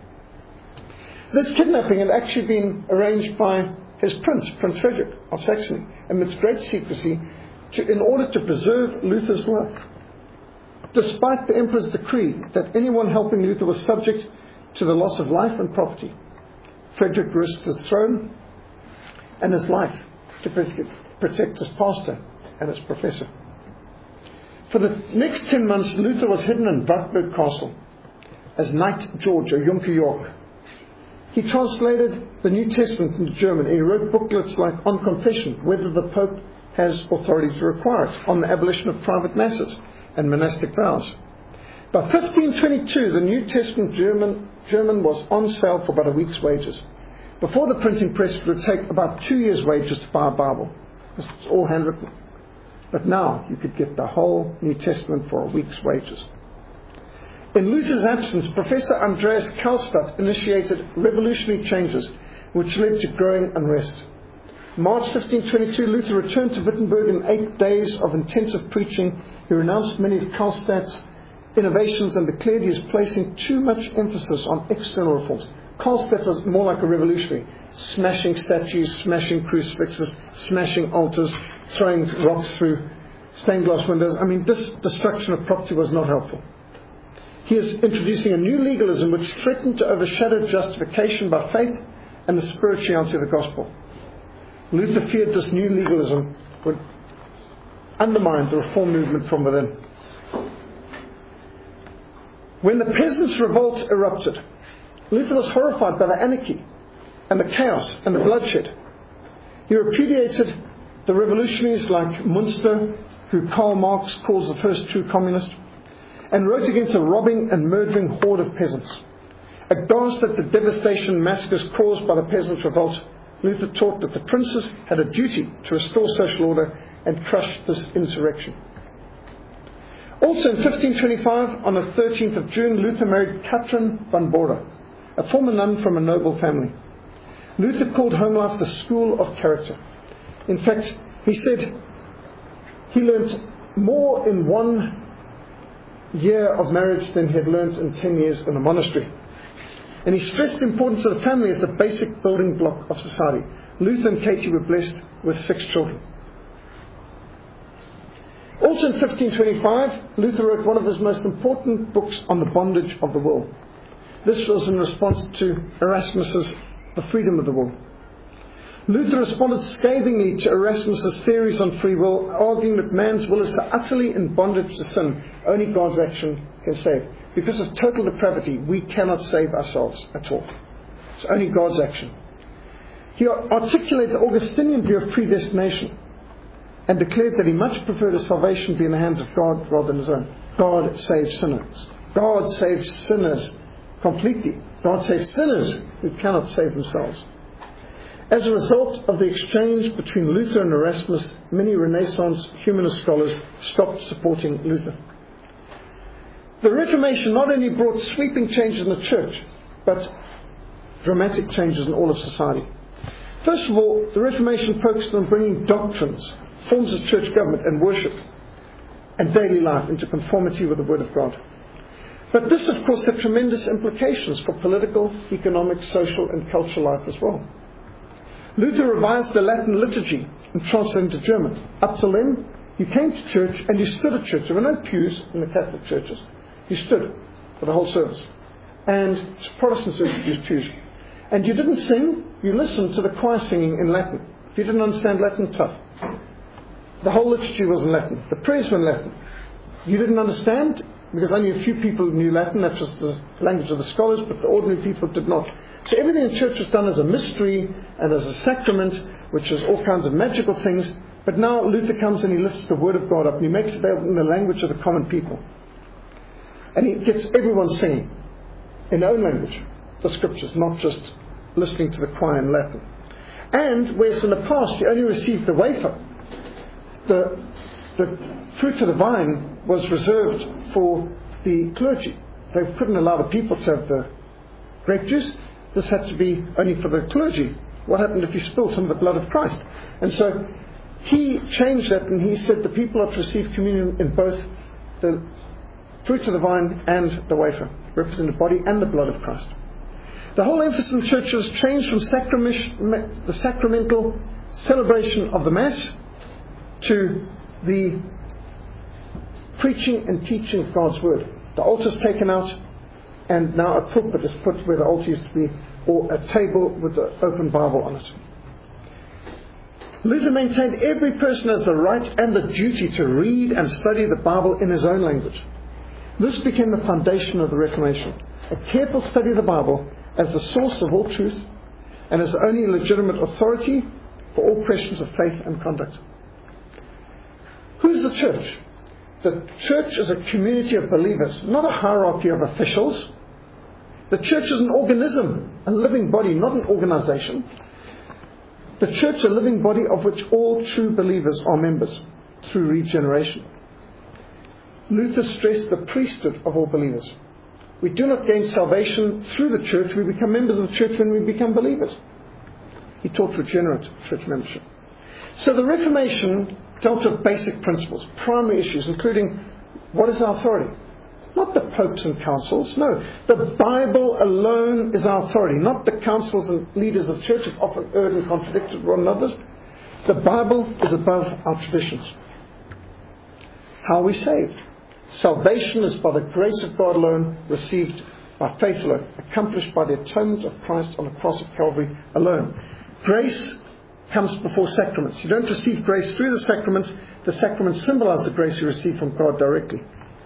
Speaker 1: This kidnapping had actually been arranged by his prince, Prince Frederick of Saxony, amidst great secrecy, to, in order to preserve Luther's life. Despite the emperor's decree that anyone helping Luther was subject to the loss of life and property, Frederick risked his throne and his life to protect his pastor and his professor. For the next ten months, Luther was hidden in Wartburg Castle as Knight George or Junker York. He translated the New Testament into German. He wrote booklets like On Confession, whether the Pope has authority to require it, on the abolition of private masses and monastic vows. By fifteen twenty-two, the New Testament German, German was on sale for about a week's wages. Before the printing press, it would take about two years' wages to buy a Bible. It's all handwritten. But now you could get the whole New Testament for a week's wages. In Luther's absence, Professor Andreas Karlstadt initiated revolutionary changes which led to growing unrest. March fifteen twenty-two, Luther returned to Wittenberg in eight days of intensive preaching. He renounced many of Karlstadt's innovations and declared he is placing too much emphasis on external reforms. Karlstadt was more like a revolutionary, smashing statues, smashing crucifixes, smashing altars, throwing rocks through stained glass windows. I mean, this destruction of property was not helpful. He is introducing a new legalism which threatened to overshadow justification by faith and the spirituality of the gospel. Luther feared this new legalism would undermine the reform movement from within. When the peasants' revolt erupted, Luther was horrified by the anarchy and the chaos and the bloodshed. He repudiated the revolutionaries like Münster, who Karl Marx calls the first true communist, and wrote against a robbing and murdering horde of peasants. Aghast at the devastation and massacres caused by the peasant revolt, Luther taught that the princes had a duty to restore social order and crush this insurrection. Also in fifteen twenty-five, on the thirteenth of June, Luther married Katrin van Bora, a former nun from a noble family. Luther called home life the school of character. In fact, he said he learnt more in one year of marriage than he had learnt in ten years in a monastery. And he stressed the importance of the family as the basic building block of society. Luther and Katie were blessed with six children. Also in fifteen twenty-five, Luther wrote one of his most important books on the bondage of the will. This was in response to Erasmus's The Freedom of the Will. Luther responded scathingly to Erasmus's theories on free will, arguing that man's will is so utterly in bondage to sin, only God's action can save. Because of total depravity, we cannot save ourselves at all. It's only God's action. He articulated the Augustinian view of predestination and declared that he much preferred his salvation be in the hands of God rather than his own. God saves sinners. God saves sinners completely. God saves sinners who cannot save themselves. As a result of the exchange between Luther and Erasmus, many Renaissance humanist scholars stopped supporting Luther. The Reformation not only brought sweeping changes in the church, but dramatic changes in all of society. First of all, the Reformation focused on bringing doctrines, forms of church government and worship and daily life into conformity with the Word of God. But this, of course, had tremendous implications for political, economic, social and cultural life as well. Luther revised the Latin liturgy and translated into German. Up till then, you came to church and you stood at church. There were no pews in the Catholic churches. You stood for the whole service. And Protestant churches used pews. And you didn't sing, you listened to the choir singing in Latin. If you didn't understand Latin, tough. The whole liturgy was in Latin. The prayers were in Latin. You didn't understand, because only a few people knew Latin. That was the language of the scholars, but the ordinary people did not. So everything in church was done as a mystery and as a sacrament, which is all kinds of magical things. But now Luther comes and he lifts the Word of God up and he makes it available in the language of the common people. And he gets everyone singing in their own language, the scriptures, not just listening to the choir in Latin. And whereas in the past you only received the wafer, the, the fruit of the vine was reserved for the clergy. They couldn't allow the people to have the grape juice. This had to be only for the clergy. What happened if you spilled some of the blood of Christ? And so he changed that and he said the people are to receive communion in both the fruit of the vine and the wafer, represent the body and the blood of Christ. The whole emphasis in the church was changed from sacrament, the sacramental celebration of the Mass to the preaching and teaching of God's Word. The altar is taken out and now a pulpit is put where the altar used to be, or a table with the open Bible on it. Luther maintained every person has the right and the duty to read and study the Bible in his own language. This became the foundation of the Reformation. A careful study of the Bible as the source of all truth and as the only legitimate authority for all questions of faith and conduct. Who's the church? The church is a community of believers, not a hierarchy of officials. The church is an organism, a living body, not an organization. The church is a living body of which all true believers are members. through regeneration. Luther stressed the priesthood of all believers. We do not gain salvation through the church. We become members of the church when we become believers. He taught regenerate church membership. So the Reformation dealt with basic principles, primary issues, including what is our authority? Not the popes and councils. No, the Bible alone is our authority, not the councils and leaders of the church have often erred and contradicted one another. The Bible is above our traditions. How are we saved? Salvation is by the grace of God alone, received by faith alone, accomplished by the atonement of Christ on the cross of Calvary alone. Grace comes before sacraments. You don't receive grace through the sacraments. The sacraments symbolize the grace you receive from God directly.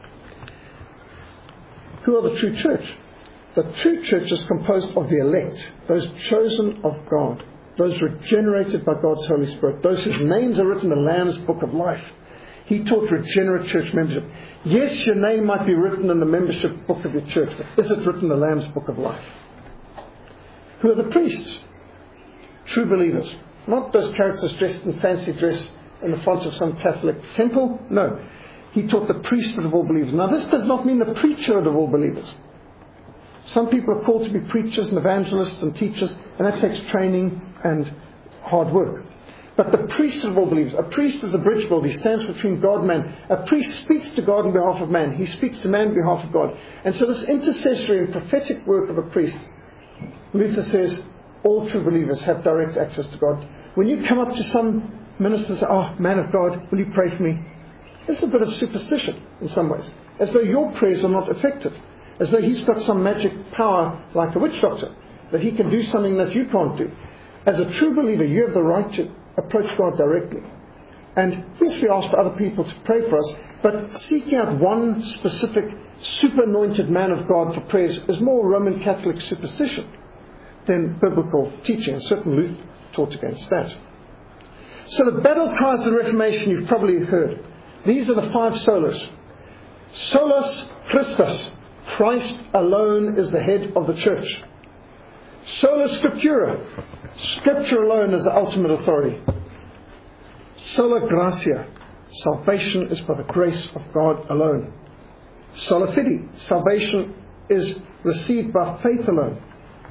Speaker 1: Who are the true church? The true church is composed of the elect, those chosen of God, those regenerated by God's Holy Spirit, those whose names are written in the Lamb's Book of Life. He taught regenerate church membership. Yes, your name might be written in the membership book of your church, but is it written in the Lamb's Book of Life? Who are the priests? True believers. Not those characters dressed in fancy dress in the front of some Catholic temple. No. He taught the priesthood of all believers. Now, this does not mean the preacherhood of all believers. Some people are called to be preachers and evangelists and teachers, and that takes training and hard work. But the priesthood of all believers, a priest is a bridge builder. He stands between God and man. A priest speaks to God on behalf of man. He speaks to man on behalf of God. And so this intercessory and prophetic work of a priest, Luther says, all true believers have direct access to God. When you come up to some minister and say, oh, man of God, will you pray for me? It's a bit of superstition in some ways. As though your prayers are not effective. As though he's got some magic power like a witch doctor. That he can do something that you can't do. As a true believer, you have the right to approach God directly. And yes, we ask for other people to pray for us. But seeking out one specific super anointed man of God for prayers is more Roman Catholic superstition than biblical teaching. And certainly Luther taught against that. So the battle cries of the Reformation you've probably heard. These are the five solas. Solus Christus. Christ alone is the head of the church. Sola Scriptura. Scripture alone is the ultimate authority. Sola Gratia. Salvation is by the grace of God alone. Sola Fide. Salvation is received by faith alone.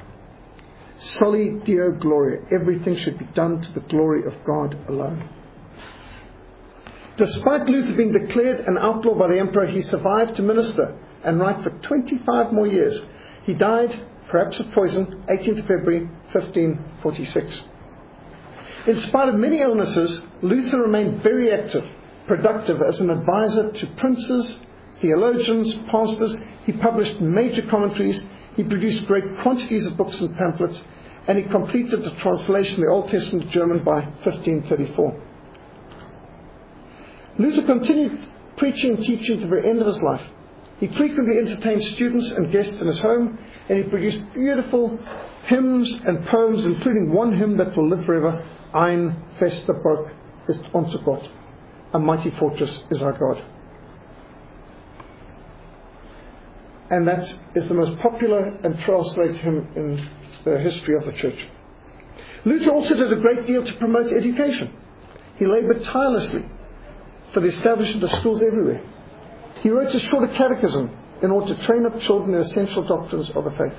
Speaker 1: Soli Deo Gloria. Everything should be done to the glory of God alone. Despite Luther being declared an outlaw by the emperor, he survived to minister and write for twenty-five more years. He died, perhaps of poison, eighteenth of February, fifteen forty-six. In spite of many illnesses, Luther remained very active, productive as an advisor to princes, theologians, pastors. He published major commentaries. He produced great quantities of books and pamphlets, and he completed the translation of the Old Testament to German by fifteen thirty-four. Luther continued preaching and teaching to the very end of his life. He frequently entertained students and guests in his home, and he produced beautiful hymns and poems, including one hymn that will live forever, Ein fester Burg ist unser Gott. A mighty fortress is our God. And that is the most popular and translated hymn in the history of the church. Luther also did a great deal to promote education. He labored tirelessly for the establishment of schools everywhere. He wrote a shorter catechism in order to train up children in essential doctrines of the faith.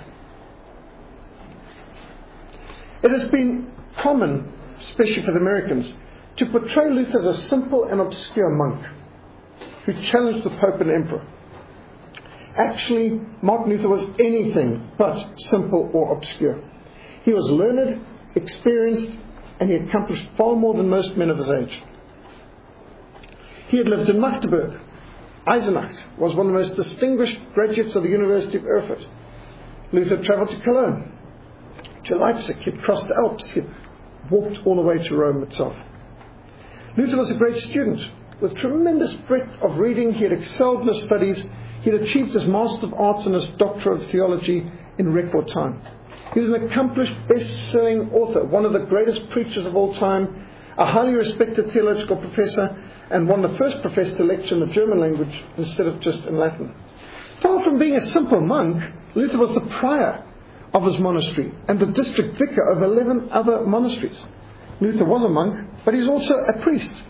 Speaker 1: It has been common, especially for the Americans, to portray Luther as a simple and obscure monk who challenged the Pope and Emperor. Actually, Martin Luther was anything but simple or obscure. He was learned, experienced, and he accomplished far more than most men of his age. He had lived in Magdeburg. Eisenach was one of the most distinguished graduates of the University of Erfurt. Luther travelled to Cologne, to Leipzig. He had crossed the Alps. He had walked all the way to Rome itself. Luther was a great student with tremendous breadth of reading. He had excelled in his studies. He had achieved his Master of Arts and his Doctor of Theology in record time. He was an accomplished best-selling author, one of the greatest preachers of all time, a highly respected theological professor, and one of the first professors to lecture in the German language instead of just in Latin. Far from being a simple monk, Luther was the prior of his monastery and the district vicar of eleven other monasteries. Luther was a monk, but he's also a priest.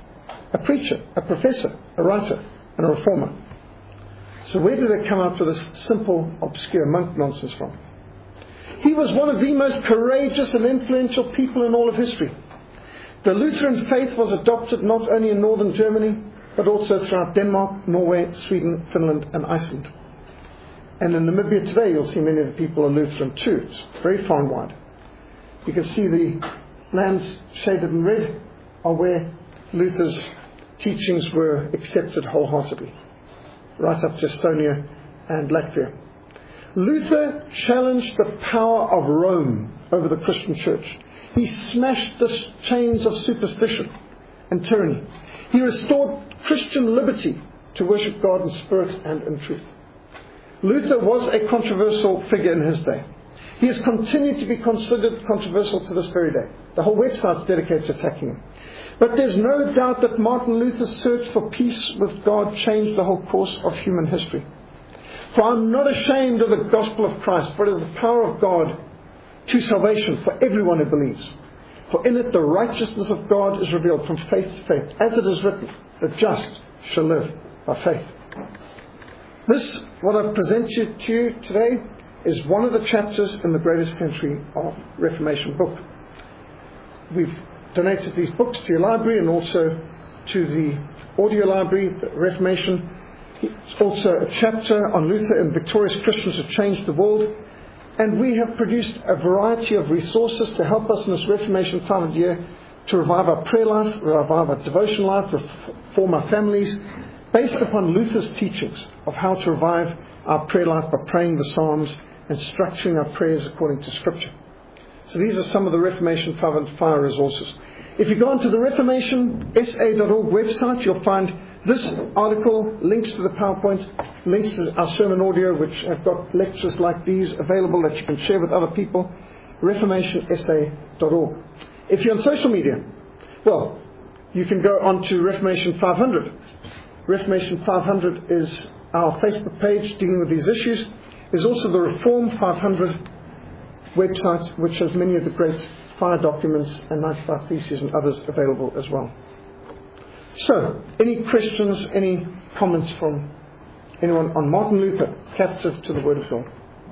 Speaker 1: a preacher, a professor, a writer, and a reformer. So where did they come up with this simple, obscure monk nonsense from? He was one of the most courageous and influential people in all of history. The Lutheran faith was adopted not only in northern Germany, but also throughout Denmark, Norway, Sweden, Finland, and Iceland. And in Namibia today, you'll see many of the people are Lutheran too. It's very far and wide. You can see the lands shaded in red are where Luther's teachings were accepted wholeheartedly, right up to Estonia and Latvia. Luther challenged the power of Rome over the Christian church. He smashed the chains of superstition and tyranny. He restored Christian liberty to worship God in spirit and in truth. Luther was a controversial figure in his day. He has continued to be considered controversial to this very day. The whole website is dedicated to attacking him. But there's no doubt that Martin Luther's search for peace with God changed the whole course of human history. For I'm not ashamed of the gospel of Christ, for it is the power of God to salvation for everyone who believes. For in it the righteousness of God is revealed from faith to faith, as it is written, the just shall live by faith. This, what I've presented to you today, is one of the chapters in the Greatest Century of Reformation book. We've donated these books to your library and also to the audio library, the Reformation. It's also a chapter on Luther and victorious Christians who changed the world. And we have produced a variety of resources to help us in this Reformation five hundred year to revive our prayer life, revive our devotion life, reform our families, based upon Luther's teachings of how to revive our prayer life by praying the Psalms and structuring our prayers according to Scripture. So these are some of the Reformation five hundred fire resources. If you go onto the Reformation S A dot org website, you'll find this article, links to the PowerPoint, links to our sermon audio, which have got lectures like these available that you can share with other people. Reformation S A dot org. If you're on social media, well, you can go on to Reformation five hundred. Reformation five hundred is our Facebook page dealing with these issues. There's also the Reform five hundred website, which has many of the great fire documents and ninety-five Theses and others available as well. So, any questions, any comments from anyone on Martin Luther, captive to the Word of God?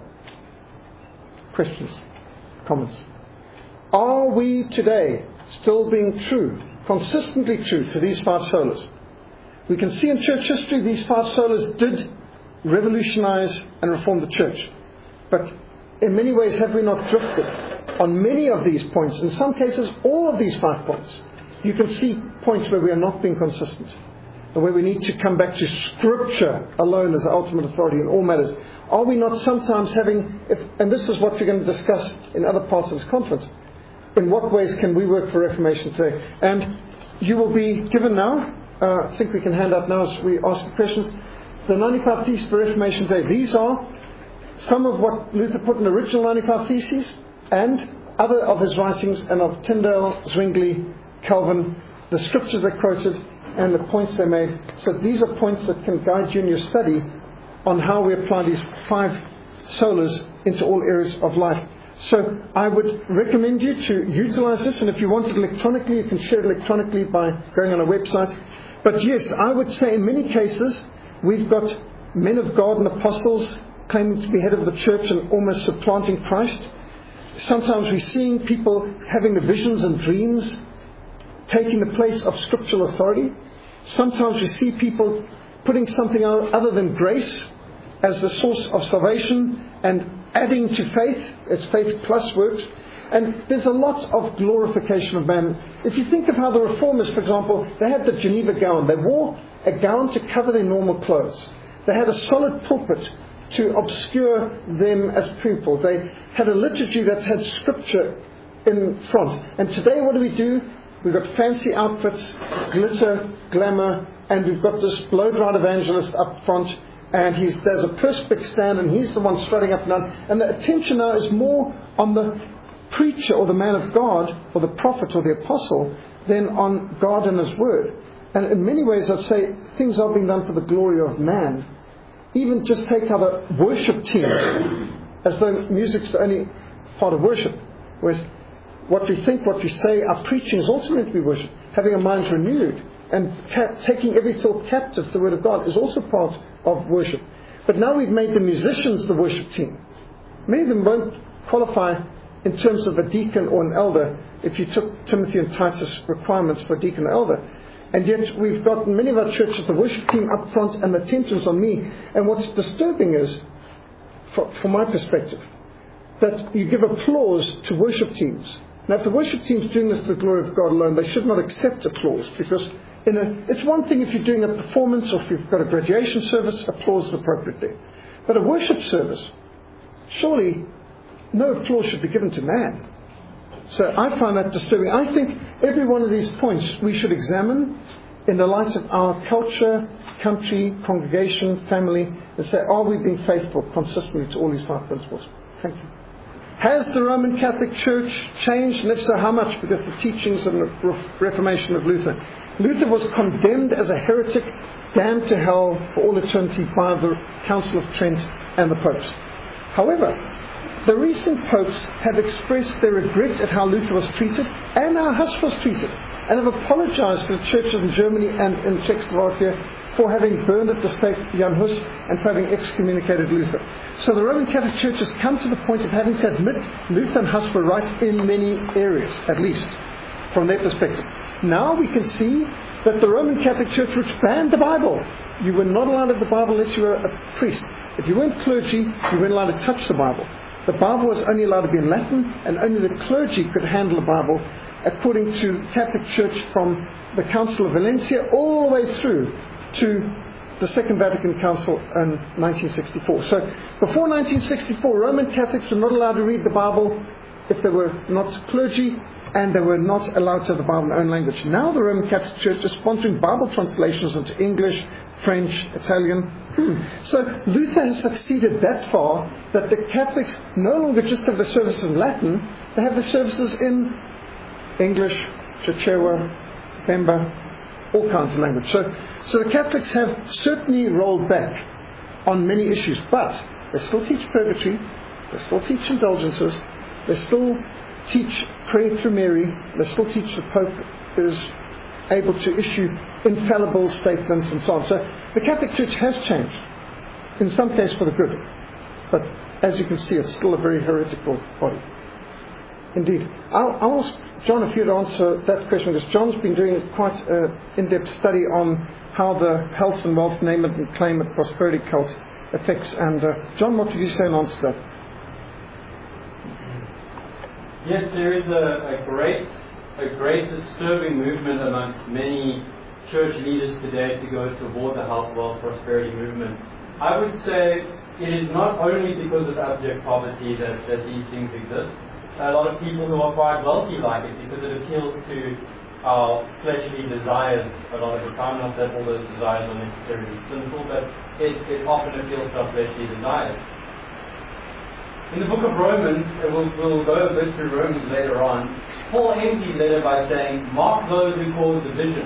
Speaker 1: Questions, comments? Are we today still being true, consistently true to these five solas? We can see in church history these five solas did revolutionize and reform the church. But in many ways, have we not drifted on many of these points? In some cases, all of these five points. You can see points where we are not being consistent, and where we need to come back to Scripture alone as the ultimate authority in all matters. Are we not sometimes having, if, and this is what we're going to discuss in other parts of this conference, in what ways can we work for Reformation today? And you will be given now, uh, I think we can hand out now as we ask questions, the ninety-five Theses for Reformation today. These are some of what Luther put in the original ninety-five Theses, and other of his writings, and of Tyndale, Zwingli, Calvin, the scriptures they quoted, and the points they made. So these are points that can guide you in your study on how we apply these five solas into all areas of life. So I would recommend you to utilize this, and if you want it electronically, you can share it electronically by going on our website. But yes, I would say in many cases, we've got men of God and apostles claiming to be head of the church and almost supplanting Christ. Sometimes we're seeing people having the visions and dreams taking the place of scriptural authority. Sometimes we see people putting something other than grace as the source of salvation and adding to faith. It's faith plus works. And there's a lot of glorification of man. If you think of how the Reformers, for example, they had the Geneva gown. They wore a gown to cover their normal clothes. They had a solid pulpit to obscure them as people. They had a liturgy that had scripture in front. And today what do we do? We've got fancy outfits, glitter, glamour, and we've got this blow-dried evangelist up front, and he's, there's a perspex stand, and he's the one strutting up and down. And the attention now is more on the preacher or the man of God, or the prophet or the apostle, than on God and His Word. And in many ways, I'd say things are being done for the glory of man. Even just take how the worship team, as though music's the only part of worship, whereas what we think, what we say, our preaching is also meant to be worship. Having our minds renewed and ca- taking every thought captive to the Word of God is also part of worship. But now we've made the musicians the worship team. Many of them won't qualify in terms of a deacon or an elder if you took Timothy and Titus requirements for a deacon or elder. And yet we've got in many of our churches the worship team up front and the attention's on me. And what's disturbing is, from, from my perspective, that you give applause to worship teams. Now, if the worship team's doing this to the glory of God alone, they should not accept applause, because in a, it's one thing if you're doing a performance or if you've got a graduation service, applause is appropriate there. But a worship service, surely no applause should be given to man. So I find that disturbing. I think every one of these points we should examine in the light of our culture, country, congregation, family, and say, are we being faithful consistently to all these five principles? Thank you. Has the Roman Catholic Church changed? And if so, how much? Because the teachings of the Reformation of Luther. Luther was condemned as a heretic, damned to hell for all eternity by the Council of Trent and the popes. However, the recent popes have expressed their regret at how Luther was treated and how Huss was treated, and have apologized to the churches in Germany and in Czechoslovakia for having burned at the stake Jan Hus and for having excommunicated Luther. So the Roman Catholic Church has come to the point of having to admit Luther and Huss were right in many areas, at least from their perspective. Now we can see that the Roman Catholic Church, which banned the Bible, you were not allowed to have the Bible unless you were a priest. If you weren't clergy, you weren't allowed to touch the Bible. The Bible was only allowed to be in Latin, and only the clergy could handle the Bible, according to Catholic Church, from the Council of Valencia all the way through to the Second Vatican Council in nineteen sixty-four. So before nineteen sixty-four, Roman Catholics were not allowed to read the Bible if they were not clergy, and they were not allowed to have the Bible in their own language. Now the Roman Catholic Church is sponsoring Bible translations into English, French, Italian. Hmm. So Luther has succeeded that far that the Catholics no longer just have the services in Latin, they have the services in English, Chichewa, Bemba, all kinds of language. So, so the Catholics have certainly rolled back on many issues, but they still teach purgatory, they still teach indulgences, they still teach praying through Mary, they still teach the Pope is able to issue infallible statements and so on. So the Catholic Church has changed, in some cases for the good. But as you can see, it's still a very heretical body. Indeed. I'll, I'll ask John if you'd answer that question, because John's been doing quite an in-depth study on how the health and wealth, name it and claim it, prosperity cult affects. And uh, John, what would you say in answer to that?
Speaker 2: Yes, there is a, a great a great disturbing movement amongst many church leaders today to go toward the health, wealth, prosperity movement. I would say it is not only because of abject poverty that, that these things exist. A lot of people who are quite wealthy like it because it appeals to our fleshly desires a lot of the time. Not that all those desires are necessarily sinful, but it, it often appeals to our fleshly desires. In the book of Romans, and we'll, we'll go a bit through Romans later on, Paul ends his letter by saying, mark those who cause division.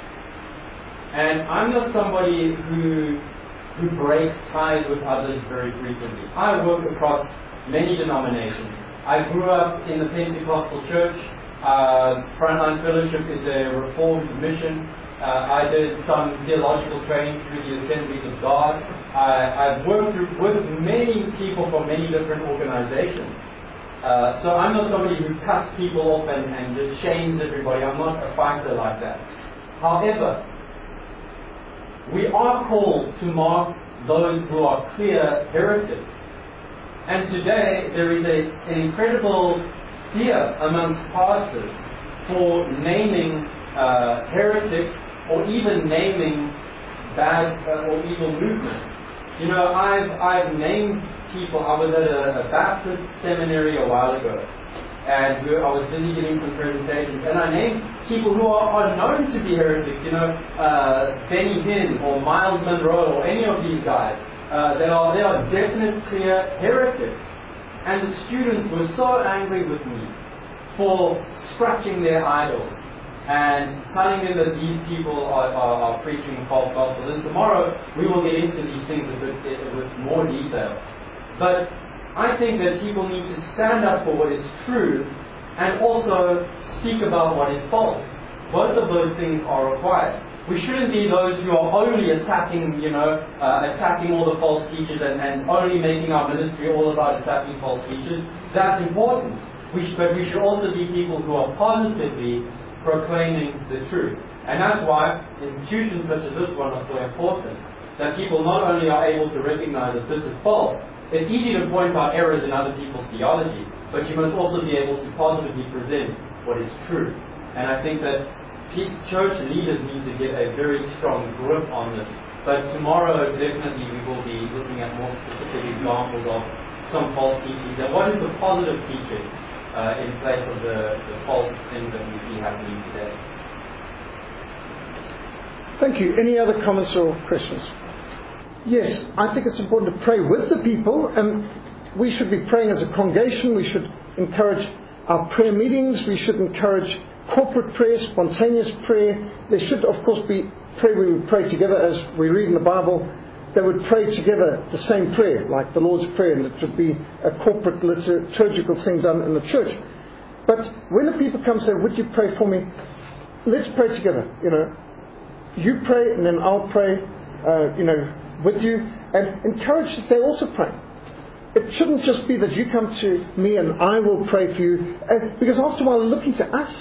Speaker 2: And I'm not somebody who who breaks ties with others very frequently. I work across many denominations. I grew up in the Pentecostal church. Uh, Frontline Fellowship is a Reformed mission. Uh, I did some theological training through the Assemblies of God. I, I've worked with many people from many different organizations. Uh, so I'm not somebody who cuts people off and, and just shames everybody. I'm not a fighter like that. However, we are called to mark those who are clear heretics. And today there is a, an incredible fear amongst pastors for naming uh, heretics or even naming bad uh, or evil movements. You know, I've I've named people. I was at a, a Baptist seminary a while ago, and we, I was busy giving some presentations, and I named people who are, are known to be heretics. You know, uh, Benny Hinn or Miles Monroe or any of these guys. Uh, they are they are definite clear heretics, and the students were so angry with me for scratching their idols and telling them that these people are, are, are preaching false gospels. And tomorrow we will get into these things a bit, with more detail. But I think that people need to stand up for what is true and also speak about what is false. Both of those things are required. We shouldn't be those who are only attacking, you know, uh, attacking all the false teachers and, and only making our ministry all about attacking false teachers. That's important. We should, but we should also be people who are positively proclaiming the truth. And that's why institutions such as this one are so important. That people not only are able to recognize that this is false, it's easy to point out errors in other people's theology, but you must also be able to positively present what is true. And I think that church leaders need to get a very strong grip on this. But tomorrow, definitely, we will be looking at more specific examples of some false teachings. And what is the positive teaching uh, in place of the, the false things that we see happening today?
Speaker 1: Thank you. Any other comments or questions? Yes, I think it's important to pray with the people, and we should be praying as a congregation. We should encourage our prayer meetings. We should encourage corporate prayer, spontaneous prayer. There should, of course, be prayer we would pray together as we read in the Bible. They would pray together the same prayer, like the Lord's Prayer, and it would be a corporate liturgical thing done in the church. But when the people come and say, would you pray for me? Let's pray together, you know. You pray, and then I'll pray, uh, you know, with you, and encourage that they also pray. It shouldn't just be that you come to me and I will pray for you, and because after a while, looking to us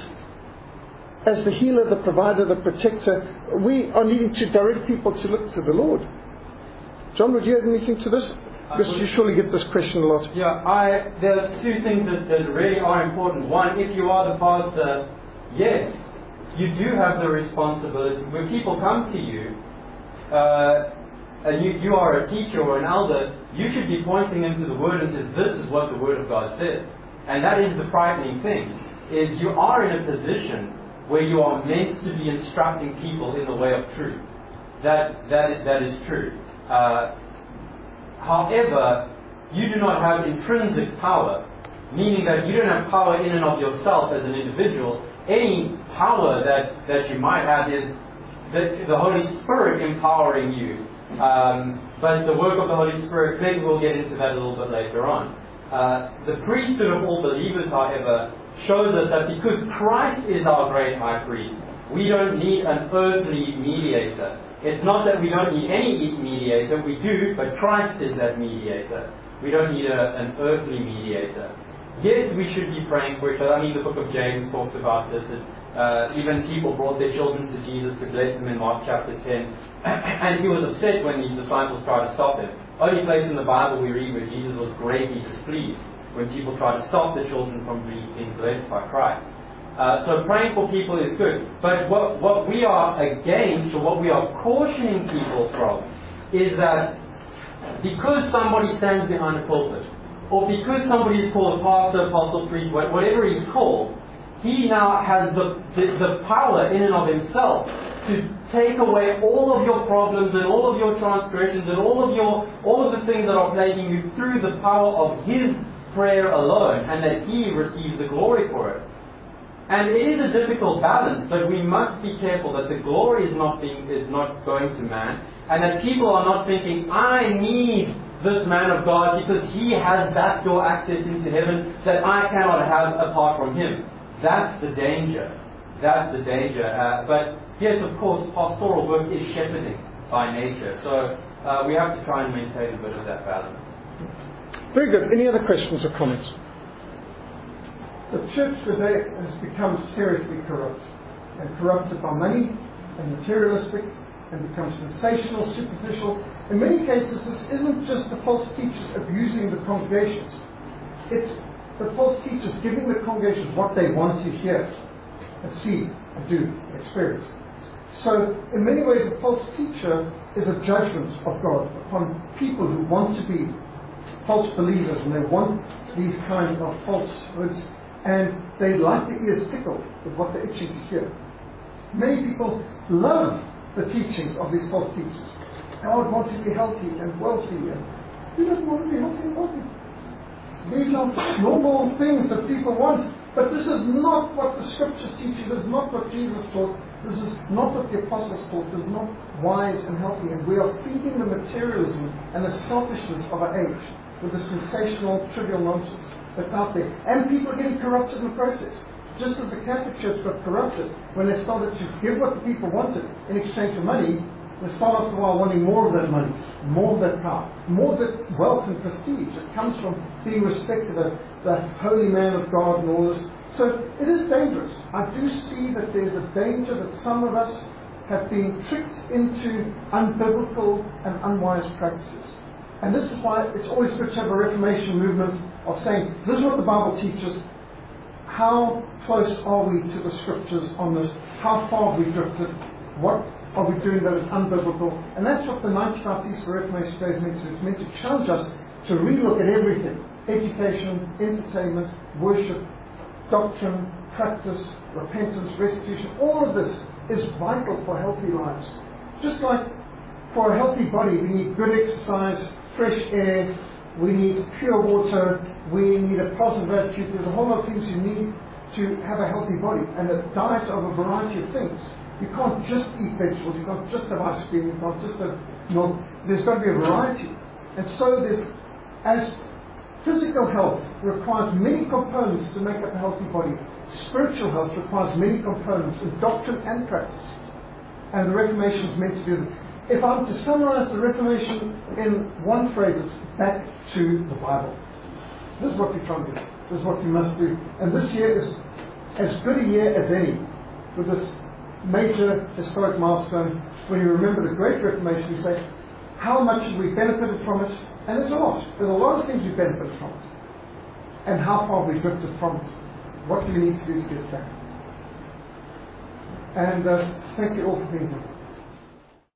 Speaker 1: as the healer, the provider, the protector, we are needing to direct people to look to the Lord. John, would you add anything to this? Because you surely get this question a lot.
Speaker 2: Yeah, I, there are two things that, that really are important. One, if you are the pastor, yes, you do have the responsibility. When people come to you, uh, and you, you are a teacher or an elder, you should be pointing them to the Word and says, this is what the Word of God says. And that is the frightening thing, is you are in a position where you are meant to be instructing people in the way of truth. That, that, is, that is true. Uh, however, you do not have intrinsic power, meaning that you don't have power in and of yourself as an individual. Any power that, that you might have is the, the Holy Spirit empowering you. Um, but the work of the Holy Spirit, maybe we'll get into that a little bit later on. Uh, the priesthood of all believers, however, shows us that because Christ is our great high priest, we don't need an earthly mediator. It's not that we don't need any mediator, we do, but Christ is that mediator. We don't need a, an earthly mediator. Yes, we should be praying for each other. I mean, the book of James talks about this. It, uh, even people brought their children to Jesus to bless them in Mark chapter ten. And he was upset when his disciples tried to stop him. Only place in the Bible we read where Jesus was greatly displeased when people tried to stop the children from being blessed by Christ. Uh, so praying for people is good. But what, what we are against, or what we are cautioning people from, is that because somebody stands behind a pulpit, or because somebody is called a pastor, apostle, priest, whatever he's called, he now has the, the, the power in and of himself to take away all of your problems and all of your transgressions and all of your all of the things that are plaguing you through the power of his prayer alone, and that he receives the glory for it. And it is a difficult balance, but we must be careful that the glory is not being is not going to man, and that people are not thinking, I need this man of God because he has that door access into heaven that I cannot have apart from him. That's the danger. That's the danger. Uh, but yes, of course, pastoral work is shepherding by nature. So uh, we have to try and maintain a bit of that balance.
Speaker 1: Very good. Any other questions or comments? The church today has become seriously corrupt, and corrupted by money and materialistic, and becomes sensational, superficial. In many cases, this isn't just the false teachers abusing the congregations. It's the false teachers giving the congregations what they want to hear and see and do and experience. So, in many ways, a false teacher is a judgment of God upon people who want to be false believers, and they want these kinds of falsehoods, and they like the ears tickled with what they're itching to hear. Many people love the teachings of these false teachers. God wants to be healthy and wealthy, and who doesn't want to be healthy and wealthy? These are normal things that people want, but this is not what the Scriptures teach. This is not what Jesus taught. This is not what the apostles taught. This is not wise and healthy, and we are feeding the materialism and the selfishness of our age with the sensational, trivial nonsense that's out there. And people are getting corrupted in the process. Just as the Catholic Church got corrupted when they started to give what the people wanted in exchange for money, they start after a while wanting more of that money, more of that power, more of that wealth and prestige that comes from being respected as the holy man of God and all this. So it is dangerous. I do see that there's a danger that some of us have been tricked into unbiblical and unwise practices. And this is why it's always good to have a Reformation movement of saying, this is what the Bible teaches. How close are we to the Scriptures on this? How far have we drifted? What are we doing that is unbiblical? And that's what the ninety-five Theses of Reformation Day is meant to do. It's meant to challenge us to relook at everything. Education, entertainment, worship, doctrine, practice, repentance, restitution. All of this is vital for healthy lives. Just like for a healthy body, we need good exercise, fresh air, we need pure water, we need a positive attitude. There's a whole lot of things you need to have a healthy body, and a diet of a variety of things. You can't just eat vegetables, you can't just have ice cream, you can't just have milk. There's got to be a variety. And so there's, as physical health requires many components to make up a healthy body, spiritual health requires many components in doctrine and practice. And the Reformation is meant to do them. If I'm to summarize the Reformation in one phrase, it's back to the Bible. This is what we're trying to do. This is what we must do. And this year is as good a year as any, with this major historic milestone. When you remember the Great Reformation, you say, how much have we benefited from it? And there's a lot. There's a lot of things we benefited from it. And how far have we drifted from it? What do we need to do to get back? And uh, thank you all for being here.